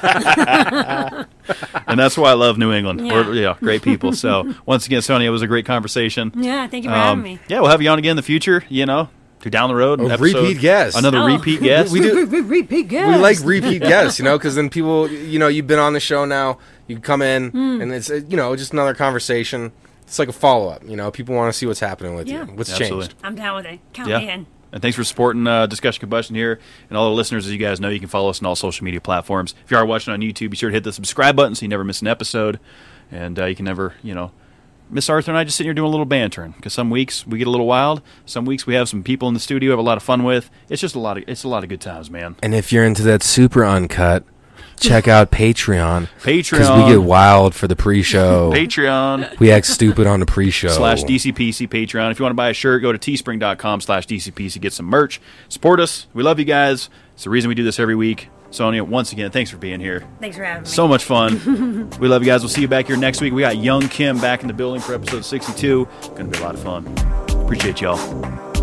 And that's why I love New England. Yeah. Great people. So once again, Sonia, it was a great conversation. Yeah, thank you for having me. Yeah, we'll have you on again in the future. To down the road, repeat guest, repeat guest. We do repeat guest. We like repeat guests, because then people, you've been on the show now. You come in, and it's just another conversation. It's like a follow up. People want to see what's happening with you. What's changed? I'm down with it. Count me in. And thanks for supporting Discussion Combustion here. And all the listeners, as you guys know, you can follow us on all social media platforms. If you are watching on YouTube, be sure to hit the subscribe button so you never miss an episode. And you can never, Miss Arthur and I just sitting here doing a little bantering, because some weeks we get a little wild. Some weeks we have some people in the studio we have a lot of fun with. It's just a lot of good times, man. And if you're into that super uncut, check out Patreon. Because we get wild for the pre-show. Patreon. We act stupid on the pre-show. /DCPC Patreon. If you want to buy a shirt, go to teespring.com/DCPC. Get some merch. Support us. We love you guys. It's the reason we do this every week. Sonia, once again, thanks for being here. Thanks for having me. So much fun. We love you guys. We'll see you back here next week. We got Young Kim back in the building for episode 62. Going to be a lot of fun. Appreciate y'all.